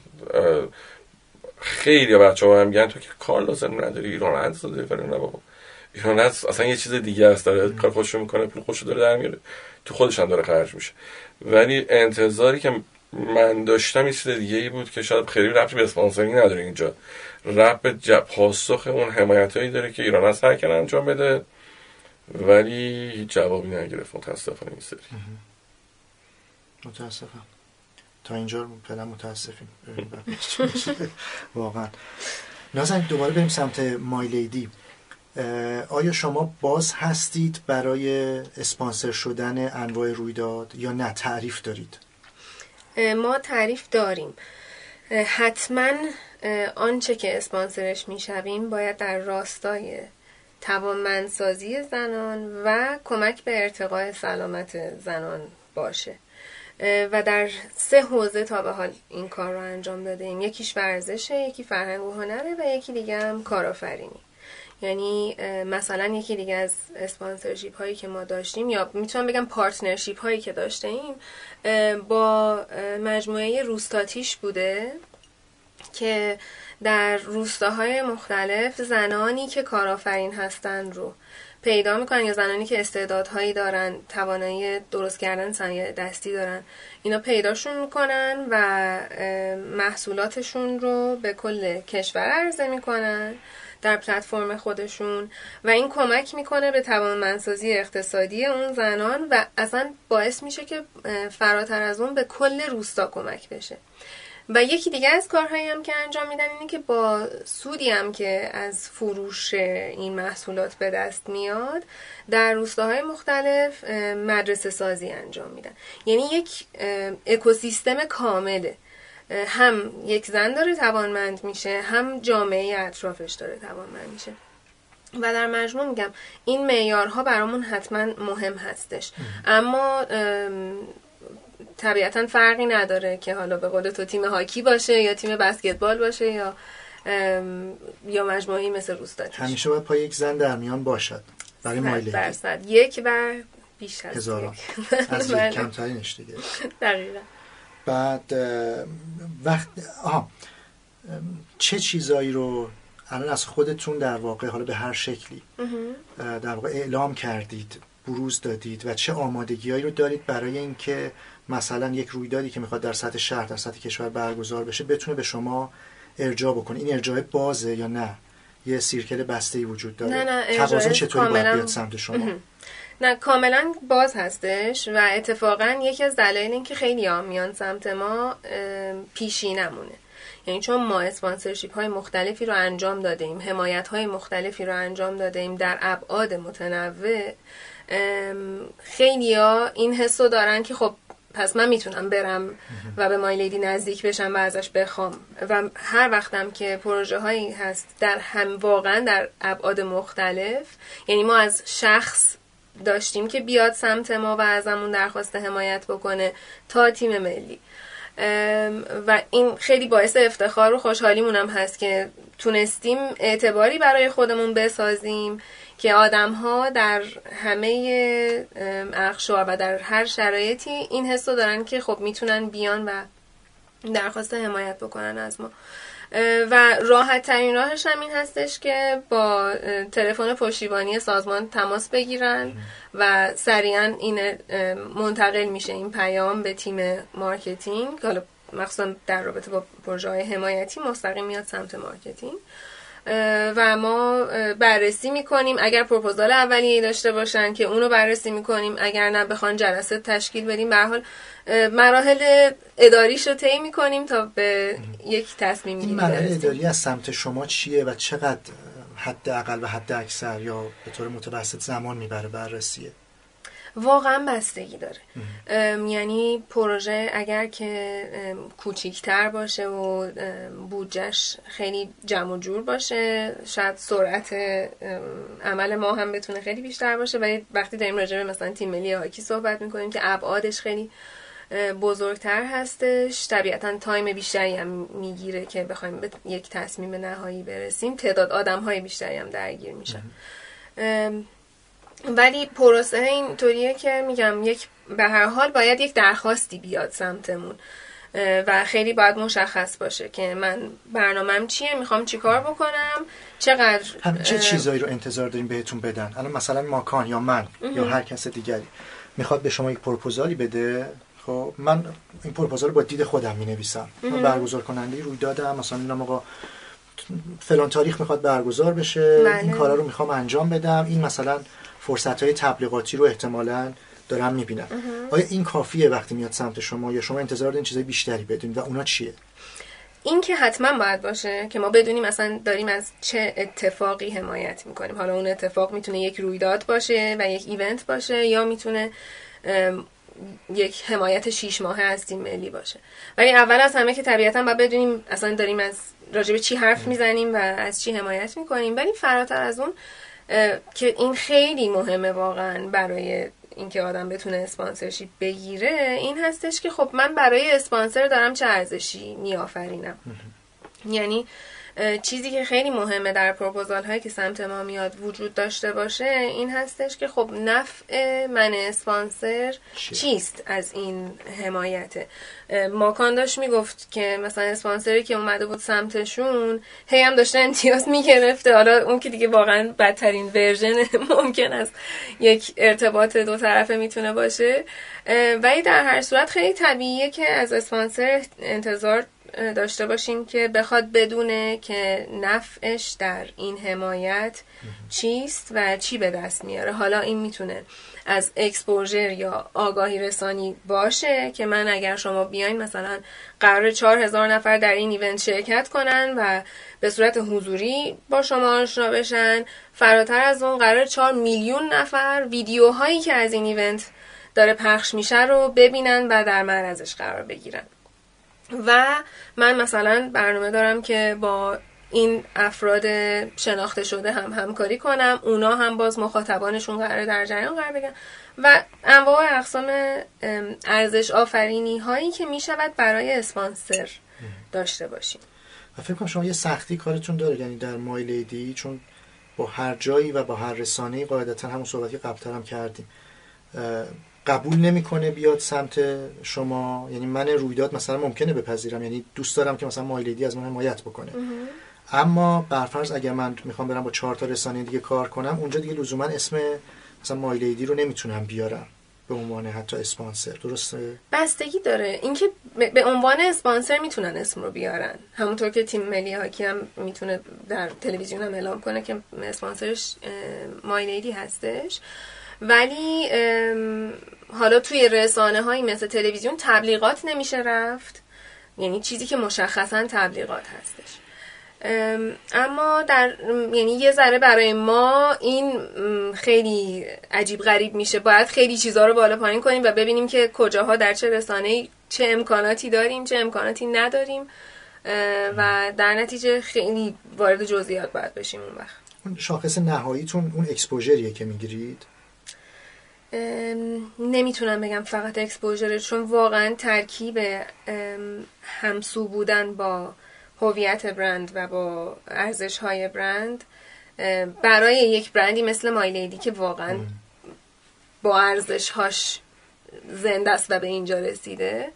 C: خیلی بچه‌ها هم میگن تو که کار لازم نداری، ایران عدس داده فرن. نه بابا، ایران عدس اصلا یه چیز دیگه است، داره کار خودشو میکنه، پول خودشو داره در میاره، تو خودش هم داره خرج میشه. ولی انتظاری که من داشتم یه چیز دیگه ای بود که شاید خیلی ربطی به اسپانسرینگ نداره. اینجا ربط به پاسخ اون حمایتایی داره که ایران از هر انجام بده، ولی هیچ جوابی نگرفت متاسفانه این سری.
A: متاسفم. تا اینجا فعلا متاسفیم. واقعا. نازنین دوباره بریم سمت مای لیدی. آیا شما باز هستید برای اسپانسر شدن انواع رویداد یا نه تعریف دارید؟
B: ما تعریف داریم. حتما آنچه که اسپانسرش میشویم باید در راستای توانمندسازی زنان و کمک به ارتقاء سلامت زنان باشه و در 3 حوزه تا به حال این کار رو انجام دادیم. یکیش ورزشه، یکی فرهنگ و هنره و یکی دیگه هم کارآفرینی. یعنی مثلا یکی دیگه از اسپانسرشیپ هایی که ما داشتیم یا میتونم بگم پارتنرشیپ هایی که داشتیم با مجموعه روستاتیش بوده که در روستاهای مختلف زنانی که کارآفرین هستن رو پیدا میکنن یا زنانی که استعدادهایی دارن، توانایی درست کردن صنایع دستی دارن، اینا پیداشون میکنن و محصولاتشون رو به کل کشور عرضه میکنن در پلتفرم خودشون و این کمک میکنه به توانمندسازی اقتصادی اون زنان و اصلا باعث میشه که فراتر از اون به کل روستا کمک بشه. و یکی دیگه از کارهایی هم که انجام میدن اینه که با سودی هم که از فروش این محصولات به دست میاد در روستاهای مختلف مدرسه سازی انجام میدن. یعنی یک اکوسیستم کامله، هم یک زن داره توانمند میشه، هم جامعه اطرافش داره توانمند میشه و در مجموع میگم این معیارها برامون حتما مهم هستش. اما طبیعتا فرقی نداره که حالا به قول تو تیم هاکی باشه یا تیم بسکتبال باشه یا مجموعه‌ای مثل روستاتیش.
A: همیشه باید پای یک زن در میان باشد برای مای لیدی.
B: 100% یک و بیش از
A: هزاران از یک کمترینش دیگه.
B: دقیقاً.
A: بعد چه چیزایی رو الان از خودتون در واقع حالا به هر شکلی در واقع اعلام کردید، بروز دادید و چه آمادگی‌هایی رو دارید برای اینکه مثلا یک رویدادی که میخواد در سطح شهر، در سطح کشور برگزار بشه بتونه به شما ارجاع بکنه؟ این ارجاع بازه یا نه یه سیرکل بسته‌ای وجود داره؟
B: نه
A: توازن چطوری باید بیاد سمت شما؟
B: نه کاملا باز هستش و اتفاقا یکی از دلایل این که خیلی ها میان سمت ما پیشینمونه. یعنی چون ما اسپانسرشیپ های مختلفی رو انجام دادیم، حمایت های مختلفی رو انجام دادیم در ابعاد متنوع، خیلی ها این حسو دارن که خب پس من میتونم برم و به مای لیدی نزدیک بشم و ازش بخوام. و هر وقتم که پروژه هایی هست در هم واقعا در ابعاد مختلف، یعنی ما از شخص داشتیم که بیاد سمت ما و ازمون درخواست حمایت بکنه تا تیم ملی و این خیلی باعث افتخار و خوشحالیمون هم هست که تونستیم اعتباری برای خودمون بسازیم که آدم‌ها در همه اقشار و در هر شرایطی این حسو دارن که خب میتونن بیان و درخواست حمایت بکنن از ما. و راحت ترین راهش هم این هستش که با تلفن پشتیبانی سازمان تماس بگیرن و سریعا این منتقل میشه این پیام به تیم مارکتینگ، حالا مخصوصا در رابطه با پروژه های حمایتی مستقیم میاد سمت مارکتینگ و ما بررسی میکنیم. اگر پروپوزال اولیه‌ای داشته باشن که اونو بررسی میکنیم، اگر نه بخوان جلسه تشکیل بدیم، به هر حال مراحل اداریش رو طی میکنیم تا به یک تصمیم گیری برسیم. این
A: مراحل اداری از سمت شما چیه و چقدر حد اقل و حد اکثر یا به طور متوسط زمان میبره بررسیه؟
B: واقعا بستگی داره. یعنی پروژه اگر که کوچیکتر باشه و بودجهش خیلی جمع و جور باشه، شاید سرعت عمل ما هم بتونه خیلی بیشتر باشه. ولی وقتی داریم راجع به مثلا تیم ملی هاکی صحبت میکنیم که ابعادش خیلی بزرگتر هستش، طبیعتا تایم بیشتری هم میگیره که بخوایم به یک تصمیم نهایی برسیم، تعداد آدم‌های بیشتری هم درگیر میشن. ولی پروسه اینطوریه که میگم به هر حال باید یک درخواستی بیاد سمتمون و خیلی باید مشخص باشه که من برنامه‌ام چیه، میخوام چی کار بکنم، چقدر
A: چه چیزایی رو انتظار داریم بهتون بدن. الان مثلا ماکان یا من یا هر کس دیگری میخواد به شما یک پروپوزالی بده، خب من این پروپوزال رو با دید خودم می‌نویسم. من برگزار کننده رویدادم، مثلا میگم آقا فلان تاریخ میخواد برگزار بشه، این کارا رو میخوام انجام بدم، این مثلا فرصت‌های تبلیغاتی رو احتمالاً دارم میبینم. آیا این کافیه وقتی میاد سمت شما یا شما انتظار دارین چیزای بیشتری بدونید و اونا چیه؟
B: این که حتما باید باشه که ما بدونیم مثلا داریم از چه اتفاقی حمایت میکنیم. حالا اون اتفاق میتونه یک رویداد باشه و یک ایونت باشه یا میتونه یک حمایت 6 ماهه از تیم ملی باشه. ولی اول از همه که طبیعتا باید بدونیم اصلا داریم از راجع به چی حرف میزنیم و از چی حمایت میکنیم. ولی فراتر از اون که این خیلی مهمه واقعا برای اینکه آدم بتونه اسپانسرشیپ بگیره، این هستش که خب من برای اسپانسر دارم چه ارزشی میآفرینم. یعنی چیزی که خیلی مهمه در پروپوزال هایی که سمت ما میاد وجود داشته باشه این هستش که خب نفع من اسپانسر چیست از این حمایته. ماکان داشت میگفت که مثلا اسپانسری که اومده بود سمتشون هی هم داشته امتیاز میگرفته. حالا اون که دیگه واقعا بدترین ورژن ممکن است یک ارتباط دو طرفه میتونه باشه، ولی در هر صورت خیلی طبیعیه که از اسپانسر انتظار داشته باشیم که بخواد بدونه که نفعش در این حمایت چیست و چی به دست میاره. حالا این میتونه از اکسپوژر یا آگاهی رسانی باشه که من اگر شما بیاین مثلا قرار 4000 نفر در این ایونت شرکت کنن و به صورت حضوری با شما آشنا بشن، فراتر از اون قرار 4 میلیون نفر ویدیوهایی که از این ایونت داره پخش میشه رو ببینن و در معرضش قرار بگیرن. و من مثلا برنامه دارم که با این افراد شناخته شده هم همکاری کنم، اونا هم باز مخاطبانشون قراره در جریان قرار بگیرن و انواع اقسام ارزش آفرینی هایی که میشود برای اسپانسر داشته باشیم.
A: و فکر کنم شما یه سختی کارتون داره، یعنی در مای لیدی چون با هر جایی و با هر رسانه‌ای قاعدتا همون صحبتی قبل‌تر هم کردیم قبول نمیکنه بیاد سمت شما. یعنی من رویداد مثلا ممکنه بپذیرم، یعنی دوست دارم که مثلا مای لیدی از من حمایت بکنه، اما برفرض اگر من میخوام برم با 4 تا رسانه دیگه کار کنم، اونجا دیگه لزوما اسم مثلا مای لیدی رو نمیتونم بیارم به عنوان حتی اسپانسر. درسته؟
B: بستگی داره اینکه به عنوان اسپانسر میتونن اسم رو بیارن، همونطور که تیم ملی هاکی هم میتونه در تلویزیون هم اعلام کنه که اسپانسرش مای لیدی هستش. ولی حالا توی رسانه هایی مثل تلویزیون تبلیغات نمیشه رفت، یعنی چیزی که مشخصا تبلیغات هستش. اما یعنی یه ذره برای ما این خیلی عجیب غریب میشه، باید خیلی چیزا رو بالا پایین کنیم و ببینیم که کجاها در چه رسانه‌ای چه امکاناتی داریم چه امکاناتی نداریم و در نتیجه خیلی وارد جزئیات باید بشیم. اون وقت
A: اون شاخص نهاییتون اون اکسپوژریه که میگیرید؟
B: نمیتونم بگم فقط اکسپوژر، چون واقعا ترکیب همسو بودن با هویت برند و با ارزش‌های برند برای یک برندی مثل مای لیدی که واقعا با ارزش‌هاش زنده است و به اینجا رسیده،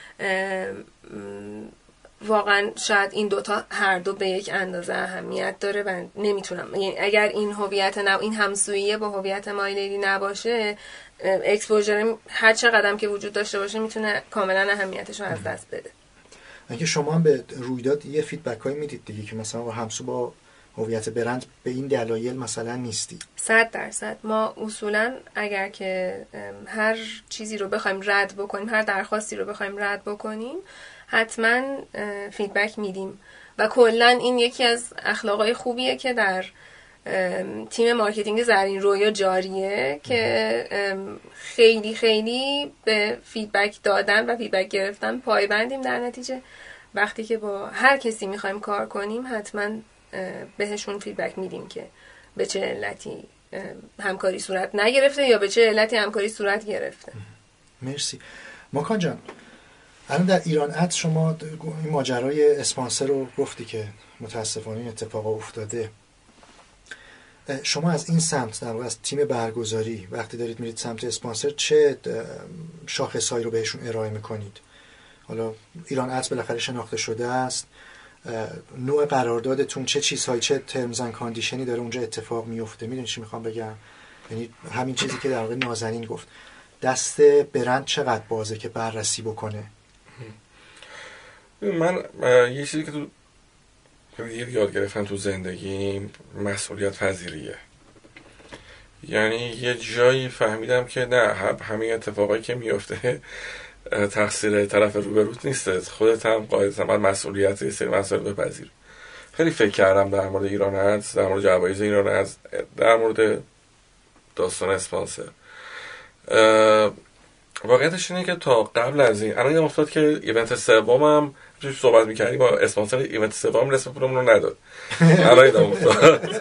B: واقعا شاید این دوتا هر دو به یک اندازه اهمیت داره و نمیتونم، یعنی اگر این هویت این همسویه با هویت مای لیدی نباشه، اکسپوژر هر چه قدم که وجود داشته باشه میتونه کاملا اهمیتش رو از دست بده.
A: اینکه شما هم به رویداد یه فیدبک هایی میدید دیگه که مثلا با همسو با هویت برند به این دلایل مثلا نیستی؟
B: 100% ما اصولا اگر که هر چیزی رو بخوایم رد بکنیم، هر درخواستی رو بخوایم رد بکنیم، حتما فیدبک میدیم و کلا این یکی از اخلاقای خوبیه که در تیم مارکتینگ زرین رویا جاریه که خیلی خیلی به فیدبک دادن و فیدبک گرفتن پایبندیم. در نتیجه وقتی که با هر کسی میخوایم کار کنیم حتما بهشون فیدبک میدیم که به چه علتی همکاری صورت نگرفته یا به چه علتی همکاری صورت گرفته.
A: مرسی. ماکان جان، الان در ایران اد شما این ماجرای اسپانسر رو گفتی که متاسفانه این اتفاق افتاده. شما از این سمت، در واقع از تیم برگزاری، وقتی دارید میرید سمت اسپانسر چه شاخصهایی رو بهشون ارائه میکنید؟ حالا ایران اد بالاخره شناخته شده است، نوع قراردادتون چه چیزهایی، چه ترمز اند کاندیشنی داره اونجا اتفاق میفته؟ میدونی چی میخوام بگم؟ یعنی همین چیزی که در واقع نازنین گفت، دست برند چقدر بازه که بررسی بکنه؟
C: من یه چیزی که تو یاد گرفتم تو زندگی مسئولیت پذیریه. یعنی یه جایی فهمیدم که نه، همه اتفاقایی که میفته تقصیر طرف روبروت نیست، خودت هم قاعدتا باید مسئولیت یه سری مسائل بپذیر. خیلی فکر کردم در مورد ایران ادز، در مورد جوایز ایران ادز، در مورد داستان اسپانسر. واقعیتش اینه که تا قبل از این الان افتاد که ایونت سومم روش صحبت می‌کردیم با اسپانسر ایونت سوم رسم پولمون رو نداد. الان افتاد.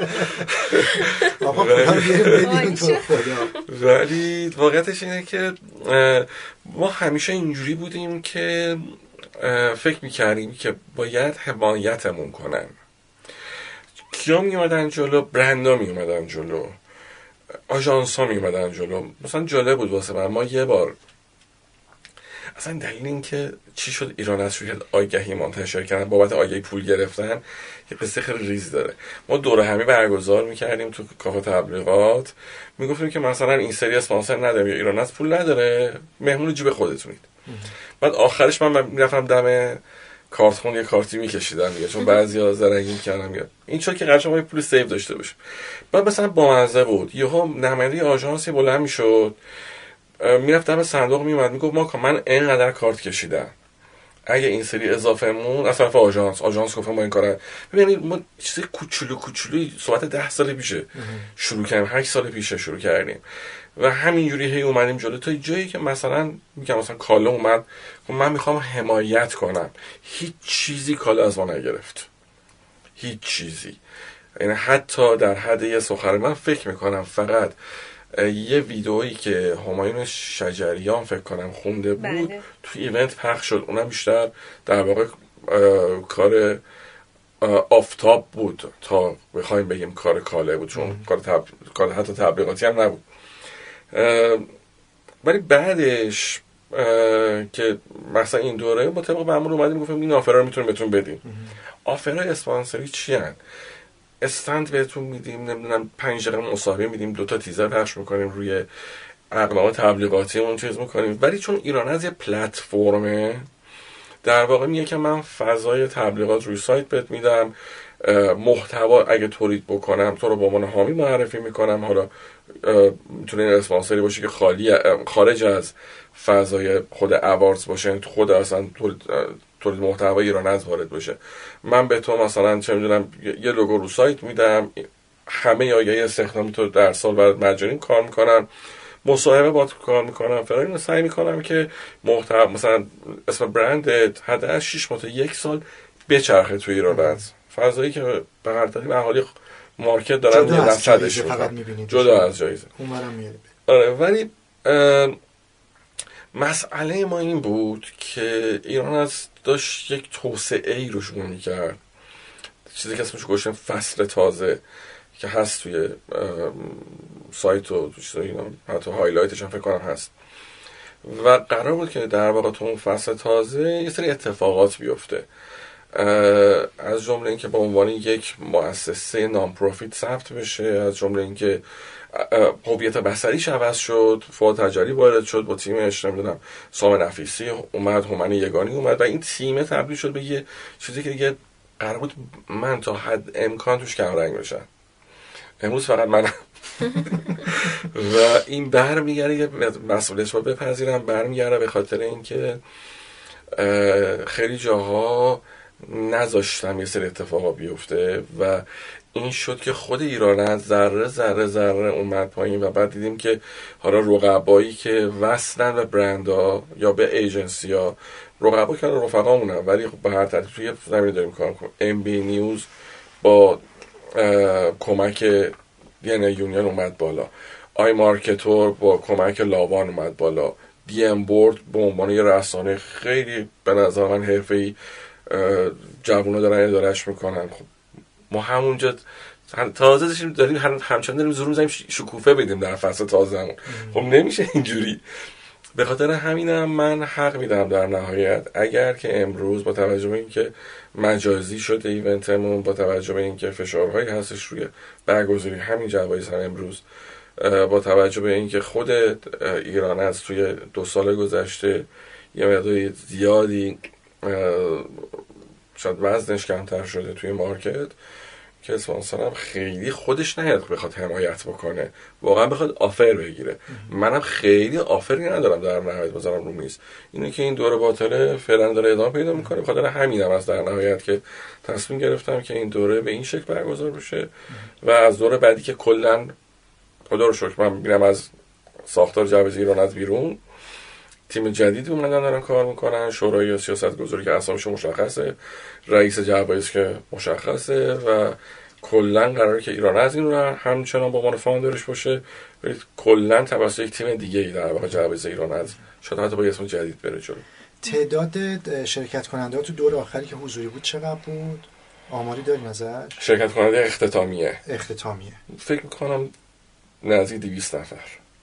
C: ولی واقعیتش اینه که ما همیشه اینجوری بودیم که فکر می‌کردیم که باید حمایتمون کنن. کیا میومدن جلو؟ برندها میومدن جلو، آژانس ها میومدن جلو. مثلا جالب بود واسه من، ما یه بار اصلا دلیل این که چی شد ایران از شرکت آگهی منتشر کردن بابت آگهی پول گرفتن یه قصه خیلی ریز داره. ما دوره همی برگزار میکردیم تو کافه تبلیغات، میگفتیم که مثلا این سری اسپانسر نداریم یا ایران از پول نداره، مهمون جیب خودتونید. بعد آخرش من میرفتم دم کارتخون یه کارتی میکشیدم دیگه، چون بعضیا زرنگی میکردن میگه این چون که قرار ما پول سیو داشته باشه. بعد مثلا بامزه بود، یهو نماینده آژانسی بلند میشد، میرفت دم صندوق میومد میگفت من اینقدر کارت کشیدم، اگه این سری اضافه مون از طرف آژانس گفتم ما این کارا. ببینید ما چیز کوچولویی صحبت 10 سال پیشه شروع کردیم، 8 سال پیشه شروع کردیم و همینجوری هی اومدیم جلو تا جایی که مثلا میگم مثلا کالا اومد من میخوام حمایت کنم، هیچ چیزی کالا از ما نگرفت، هیچ چیزی. یعنی حتی در حد یه سخن من فکر میکنم فقط یه ویدئویی که همایون شجریان فکر کنم خونده بود تو ایونت پخش شد، اونم بیشتر در واقع کار آفتاب بود تا بخوایم بگیم کار کاله بود، چون کار حتی تبلیغاتی هم نبود. ولی بعدش که مثلا این دوره با طبق معمول اومدیم گفتیم این آفرها رو میتونیم بهتون بدیم. آفرهای اسپانسری چی هن؟ استند بهتون میدیم، نمیدونم 5 دقیقه مصاحبه میدیم، 2 تا تیزر پخش میکنیم روی اقلام تبلیغاتی اون چیز میکنیم. ولی چون ایران از یه پلتفرمه در واقع میگه که من فضای تبلیغات روی سایت بهت میدم، محتوا اگه تولید بکنم تو رو به عنوان حامی معرفی میکنم، حالا میتونه اسپانسری باشه که خارج از فضای خود اواردز باشه، خود اصلا تولید محتوا ایران از وارد باشه. من به تو مثلا چه میدونم یه لوگو رو سایت میدم، همه آگهی استخدامی تو در سال برات مجانی کار میکنن، مصاحبه باهات کار میکنم، فلان. سعی میکنم که محتوا مثلا اسم برندت حداقل 6 ماه تا 1 سال بچرخه تو ایران از فضایی که به هر طریق اهالی مارکت دارن یه رصدش میکنن جدا از جایزه. آره ولی مسئله ما این بود که ایران از داشت یک توسعه ای رو شروع میکرد، چیزی که اسمش گوشن فصل تازه که هست توی سایت و اینا، حتی هایلایتش هم فکر کنم هست. و قرار بود که در واقع تو اون فصل تازه یه سری اتفاقات بیفته، از جمله اینکه به عنوان یک مؤسسه نان پروفیت ثبت بشه، از جمله اینکه هویت بصریش عوض شد، فواد تجاری وارد شد با تیمش، نمیدونم سام نفیسی اومد، هومن یگانی اومد و این تیم تبدیل شد به یه چیزی که دیگه قرار بود من تا حد امکان توش کم رنگ بشن. امروز فقط منم و این برمیگره، مسئولیتش رو بپذیرم، برمیگره به خاطر اینکه خیلی جاها نذاشتم یه سری اتفاقا بیفته و این شد که خود ایران از ذره اومد پایین و بعد دیدیم که حالا رقبایی که وصلن به برندها یا به ایجنسی ها، رقبا که رفقامونن ولی خب به هر ترتیب توی زمین داریم کار میکنیم. ام بی نیوز با کمک دی یونیون اومد بالا، آی مارکتور با کمک لاوان اومد بالا، دی ام بورد به عنوان یه رسانه خیلی به نظر من حرفه‌ای جوونا دارن ادارهش میکنن. خب ما همونجا تازه داریم همچنان داریم زور میزنیم شکوفه بدیم در فصل تازه‌مون. خب نمیشه اینجوری. به خاطر همینم من حق میدم در نهایت اگر که امروز با توجه به اینکه مجازی شده ایونتمون، با توجه به اینکه فشارهایی هستش روی برگزاری همین جوایز هم امروز با توجه به اینکه خود ایران از توی 2 سال گذشته یه مقدار زیادی شاید وزنش کمتر شده توی مارکت، که اسپانسر هم خیلی خودش نیاد بخواد حمایت بکنه، واقعا بخواد آفر بگیره. منم خیلی آفری ندارم در نهایت بذارم رو میز. اینه که این دوره باطله فعلا داره ادامه پیدا میکنه، بخاطر همینم از در نهایت که تصمیم گرفتم که این دوره به این شکل برگزار بشه و از دوره بعدی که کلا خدا رو شکر من میبینم از ساختار جوایز ایران از بیرون تیم جدیدی اومدن دارن کار میکنن، شورای سیاستگذاری که اسامش مشخصه، رئیس جوایز که مشخصه و کلا قراره که ایران از این رو همچنان با عنوان فاوندرش باشه، ولی کلا توسط یک تیم دیگه ای در واقع جوایز ایران از شاید حتی با اسم جدید بره جلو.
A: تعداد شرکت کننده ها تو دور آخری که حضوری بود چقدر بود؟ آماری داری نظر؟
C: شرکت کننده اختتامیه فکر میکنم نزدیک 200 نفر.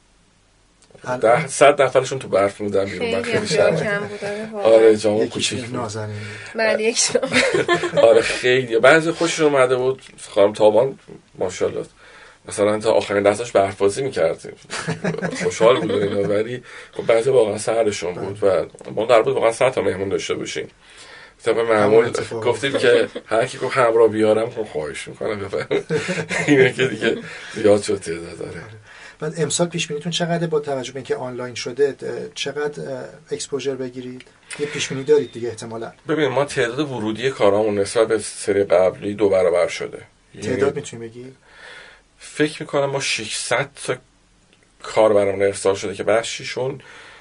C: 100 نفرشون تو برف بودن بیرون.
B: خیلی کم بوده.
C: آره جامون کوچیک
A: نازنین.
B: بله یک جام.
C: آره خیلی. بعضی خوششون اومده بود. خانم تابان ماشاءالله مثلا تا آخرین لحظه‌اش برف‌بازی می‌کرد. خوشحال بود اینا، ولی خب بعضی واقعا سرشون بود و ما قرار بود واقعا 100 تا مهمون داشته باشیم. طبق معمول گفتیم که هر کی گفت همراه بیارم خب خواهش می‌کنم بفرمایید. اینه که دیگه زیاد شد تعداد داره.
A: بعد امسال پیش بینیتون چقدر با توجه به اینکه آنلاین شده چقدر اکسپوژر بگیرید؟ یه پیش بینی دارید دیگه احتمالاً.
C: ببین ما تعداد ورودی کارامون نسبت به سری قبلی 2 برابر شده.
A: تعداد میتونی بگی؟
C: فکر میکنم ما 600 تا کار برامون ارسال شده که بخشیشون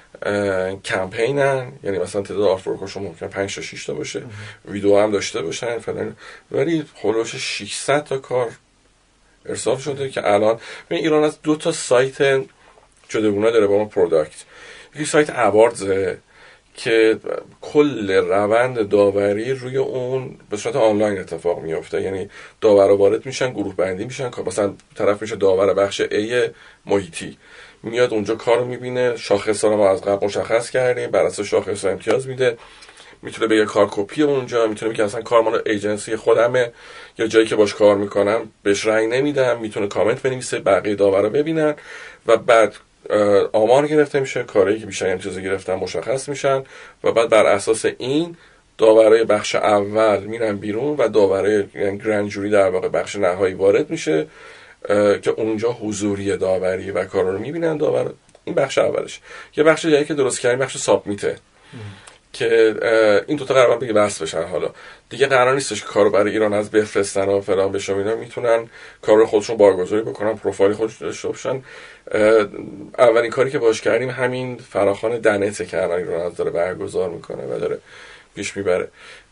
C: کمپینن، یعنی مثلا تعداد آرتورکشون ممکنه 5 تا 6 تا باشه، ویدیو هم داشته باشن فلان، ولی خلاص 600 تا کار ارسال شده که الان ایران از 2 تا سایت جداگونه داره با ما پروداکت. یکی سایت اواردزه که کل روند داوری روی اون به صورت آنلاین اتفاق میفته، یعنی داورا وارد میشن، گروه بندی میشن، مثلا طرف میشه داور بخش A محیطی، میاد اونجا کارو میبینه، شاخصا رو ما از قبل مشخص کردیم، بر اساس شاخصا امتیاز میده، میتونه بگه کار کپی اونجا، میتونه بگه اصلا کار مال ایجنسی خودمه یا جایی که باش کار میکنم بهش رأی نمیدم، میتونه کامنت بنویسه، بقیه داورا ببینن و بعد آمار گرفته میشه، کاری که بیشتر امتیاز گرفتن مشخص میشن و بعد بر اساس این داورای بخش اول میرن بیرون و داورای گرند جوری در واقع بخش نهایی وارد میشه که اونجا حضوری داوری و کارا رو میبینن داور. این بخش اولش. یه بخش دیگه که درست کردیم بخش سابمیته که این دوتا قرار بگه بس بشن. حالا دیگه قرار نیستش که کارو برای ایران از بفرستن و فلان بشه، اینا میتونن کار خودشون بارگذاری بکنن، پروفایل خودشون داشته باشن. اولین کاری که باش کردیم همین فراخوان دنته که الان ایران از داره برگزار میکنه و داره پیش میبره.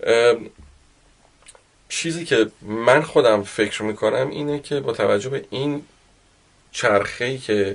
C: چیزی که من خودم فکر میکنم اینه که با توجه به این چرخه‌ای که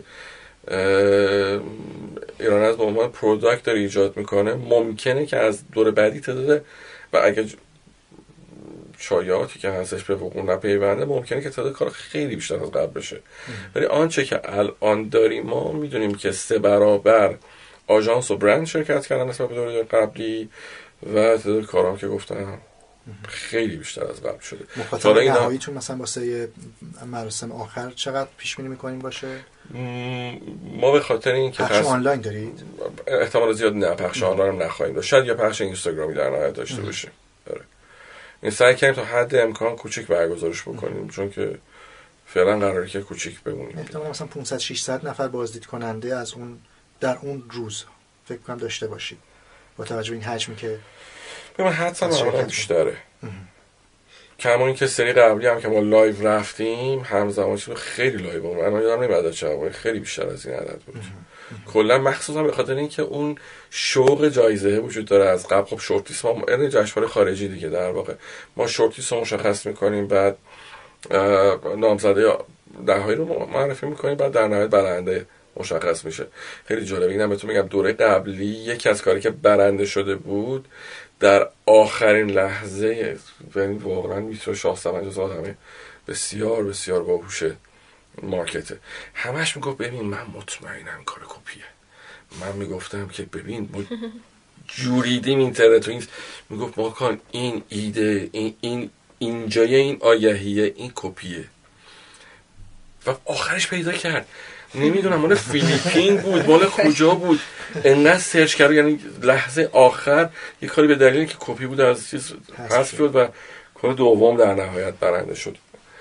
C: ایران از به عنوان پروداکت داره ایجاد میکنه، ممکنه که از دور بعدی تعداد و اگه شایعاتی که هستش به وقوع نپیونده ممکنه که تعداد کار خیلی بیشتر از قبل بشه. ولی آنچه که الان داریم ما میدونیم که 3 برابر آژانس و برند شرکت کردن نسبت به دوره قبلی و تعداد کارام که گفتم خیلی بیشتر از قبل شده.
A: مخاطب نهاییتون مثلا واسه مراسم آخر چقدر پیش بینی می‌کنیم باشه؟
C: ما به خاطر این که
A: پخش آنلاین دارید؟
C: احتمال زیاد نه، پخش آنلاین هم نخواهیم داشت. شاید یا پخش اینستاگرامی در نهایت داشته باشیم. آره. این سعی کردیم تا حد امکان کوچیک برگزارش بکنیم چون که فعلا قراره که کوچیک بمونیم.
A: احتمالاً مثلا 500 600 نفر بازدید کننده از اون در اون روز فکر کنم داشته باشید. با توجه به این حجمی که
C: من حتما بیشتره. کما این که سری قبلی هم که ما لایو رفتیم همزمان شد خیلی لایو بود. من یادم نمیاد چقدر خیلی بیشتر از این عدد بود. کلا مخصوصا به خاطر اینکه اون شوق جایزه وجود داره از قبل. خب شورتیس ما این جشنواره خارجی دیگه در واقع ما شورتیس رو مشخص میکنیم، بعد نامزده دههایی رو معرفی میکنیم، بعد در نهایت برنده مشخص میشه. خیلی جالب. اینم بهتون میگم دوره قبلی یکی از کاری که برنده شده بود در آخرین لحظه، یعنی واقعا میتونه شاه سمنجزاد همه بسیار بسیار باهوشه مارکته، همش میگفت ببین من مطمئنم کار کپیه. من میگفتم که ببین ما جوریدیم اینترنت و این میگفت ما کن این ایده این جای این آگهیه این کپیه. و آخرش پیدا کرد. نمیدونم مال فیلیپین بود، مال کجا بود، انقدر سرچ کرد، یعنی لحظه آخر یه کاری به دلیل که کپی بود از چیز حذف شد و کار دوم در نهایت برنده شد.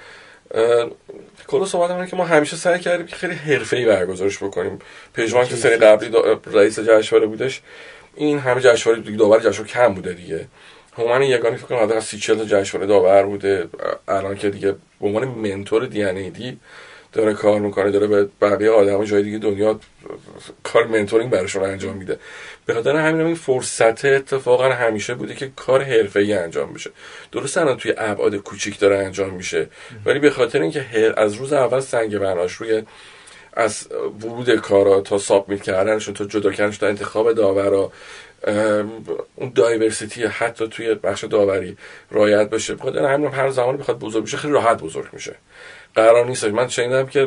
C: کلا صحبت اینه که ما همیشه سعی کردیم که خیلی حرفه‌ای برگزارش بکنیم. پژمان که سری قبلی رئیس جشنواره بودش، این همه جشنواره دیگه داور جشنواره کم بوده دیگه. همون یگانه فکر کنم حداقل 30-40 تا جشنواره داور بوده. الان که دیگه به عنوان منتور دی داره کار میکنه، داره به بقیه آدمای جای دیگه دنیا کار منتورینگ براشون انجام میده. به خاطر همین این فرصت اتفاقا همیشه بوده که کار حرفه‌ای انجام بشه. درسته الان توی ابعاد کوچیک داره انجام میشه، ولی به خاطر اینکه از روز اول سنگ بناش روی از ورود کارا تا سابمیت کردنشون تا جدا کردنشون تا انتخاب داورا، اون دایورسیتی حتی توی بخش داوری رعایت بشه. به خاطر همین هر زمانی بخواد بزرگ بشه خیلی راحت بزرگ میشه. قرار نیست. من شنیدم که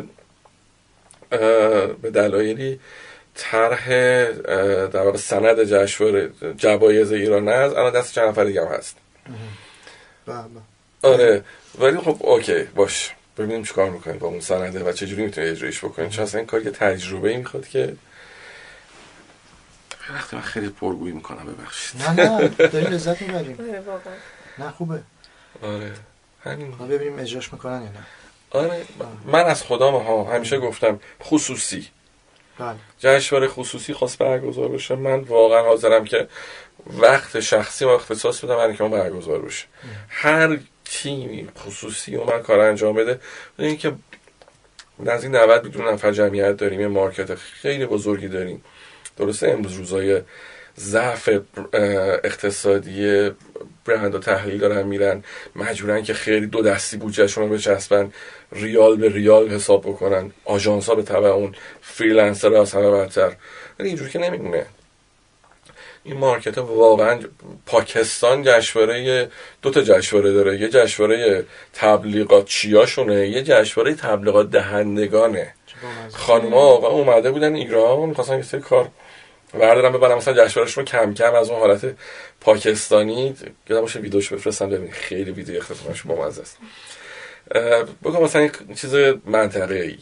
C: به دلایلی طرح در واقع سند جشنواره جوایز ایران از الان دست چند نفر دیگه هم هست. آره ولی خب اوکی باش، ببینیم چیکار میکنید با اون سنده و چجوری میتونید اجرایش بکنید. چون اصلا این کار که تجربه‌ای میخواد که وقتی من خیلی پرگویی میکنم ببخشید.
A: نه داریم لذت میبریم.
B: آره واقعا.
A: نه خوبه.
C: آره همین.
A: ما ببینیم اجراش میکنن یا نه.
C: آره من از خودم همیشه گفتم خصوصی.
A: بله.
C: جشنواره خصوصی خواست برگزار بشه، من واقعا حاضرم که وقت شخصی و اختصاص بدم برای اینکه اون برگزار بشه. هر تیمی خصوصی اون کار انجام بده. اینکه نزدیک 90 میلیون نفر جمعیت داریم، یه مارکت خیلی بزرگی داریم. درسته امروز روزای ضعف اقتصادی برند و تحلیل دارن میرن، مجبورن که خیلی دو دستی بودجهشون رو بچسبن، ریال به ریال حساب بکنن، آژانس‌ها به تبع اون فریلنسر از همه بدتر. ولی اینجوری که نمیمونه. این مارکت واقعا پاکستان جشنواره 2 تا جشنواره داره، یه جشنواره تبلیغات چیاشونه، یه جشنواره تبلیغات دهندگانه. خانم‌ها و اومده بودن ایران می‌خواستن یه سری کار بردارم ببرم مثلا جشنوارهشون رو کم کم از اون حالت پاکستانی. یادم باشه ویدیوش بفرستم ببینید، خیلی ویدیو اختتامش بامزه است. بگم مثلا یک چیز منطقه‌ای.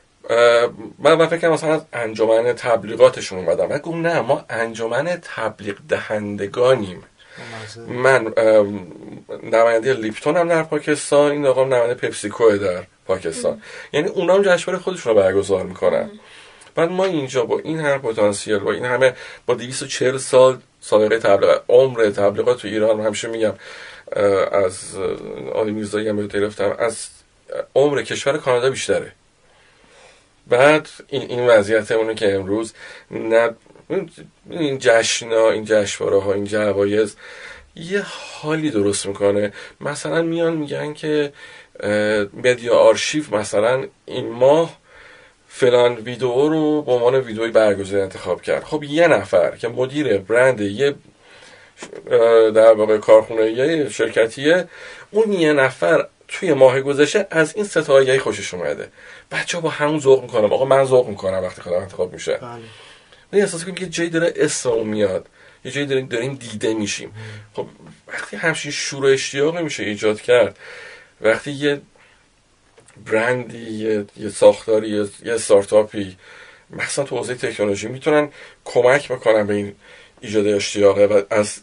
C: من فکر کنم مثلا از انجمن تبلیغاتشون اومدم. من گفتم نه ما انجمن تبلیغ دهندگانیم. من نماینده لیپتون هم در پاکستان، این آقا نماینده پپسیکو در پاکستان. یعنی اونا هم جشنواره خودشون رو برگزار میکنن. بعد ما اینجا با این همه پتانسیل، با این همه، با 240 سال سابقه تبلیغات، عمر تبلیغات تو ایران، همیشه میگم از آقای میرزایی هم بهت گرفتم، از عمر کشور کانادا بیشتره. بعد این وضعیتمونه که امروز نه این جشن‌ها، این جشنواره‌ها، این جوایز یه حالی درست میکنه. مثلا میان میگن که مدیا آرشیو مثلا این ماه فلان ویدئو رو به عنوان ویدئوی برگزیده انتخاب کرد. خب یه نفر که مدیر برند یه در واقع کارخونه یه شرکتیه، اون یه نفر توی ماه گذشته از این سه تا آگهی خوشش اومده. بچه‌ها با همون ذوق میکنم. آقا من ذوق میکنم وقتی خودم انتخاب میشه. بله. من احساس میکنم یه جایی داره اسم میاد، یه جایی داریم دیده میشیم. خب وقتی همچین شور و اشتیاقی میشه ایجاد کرد، وقتی یه برندی، یه ساختاری، یه استارتاپی مثلا تو حوزه تکنولوژی میتونن کمک بکنن به این ایجاد اشتیاقه و از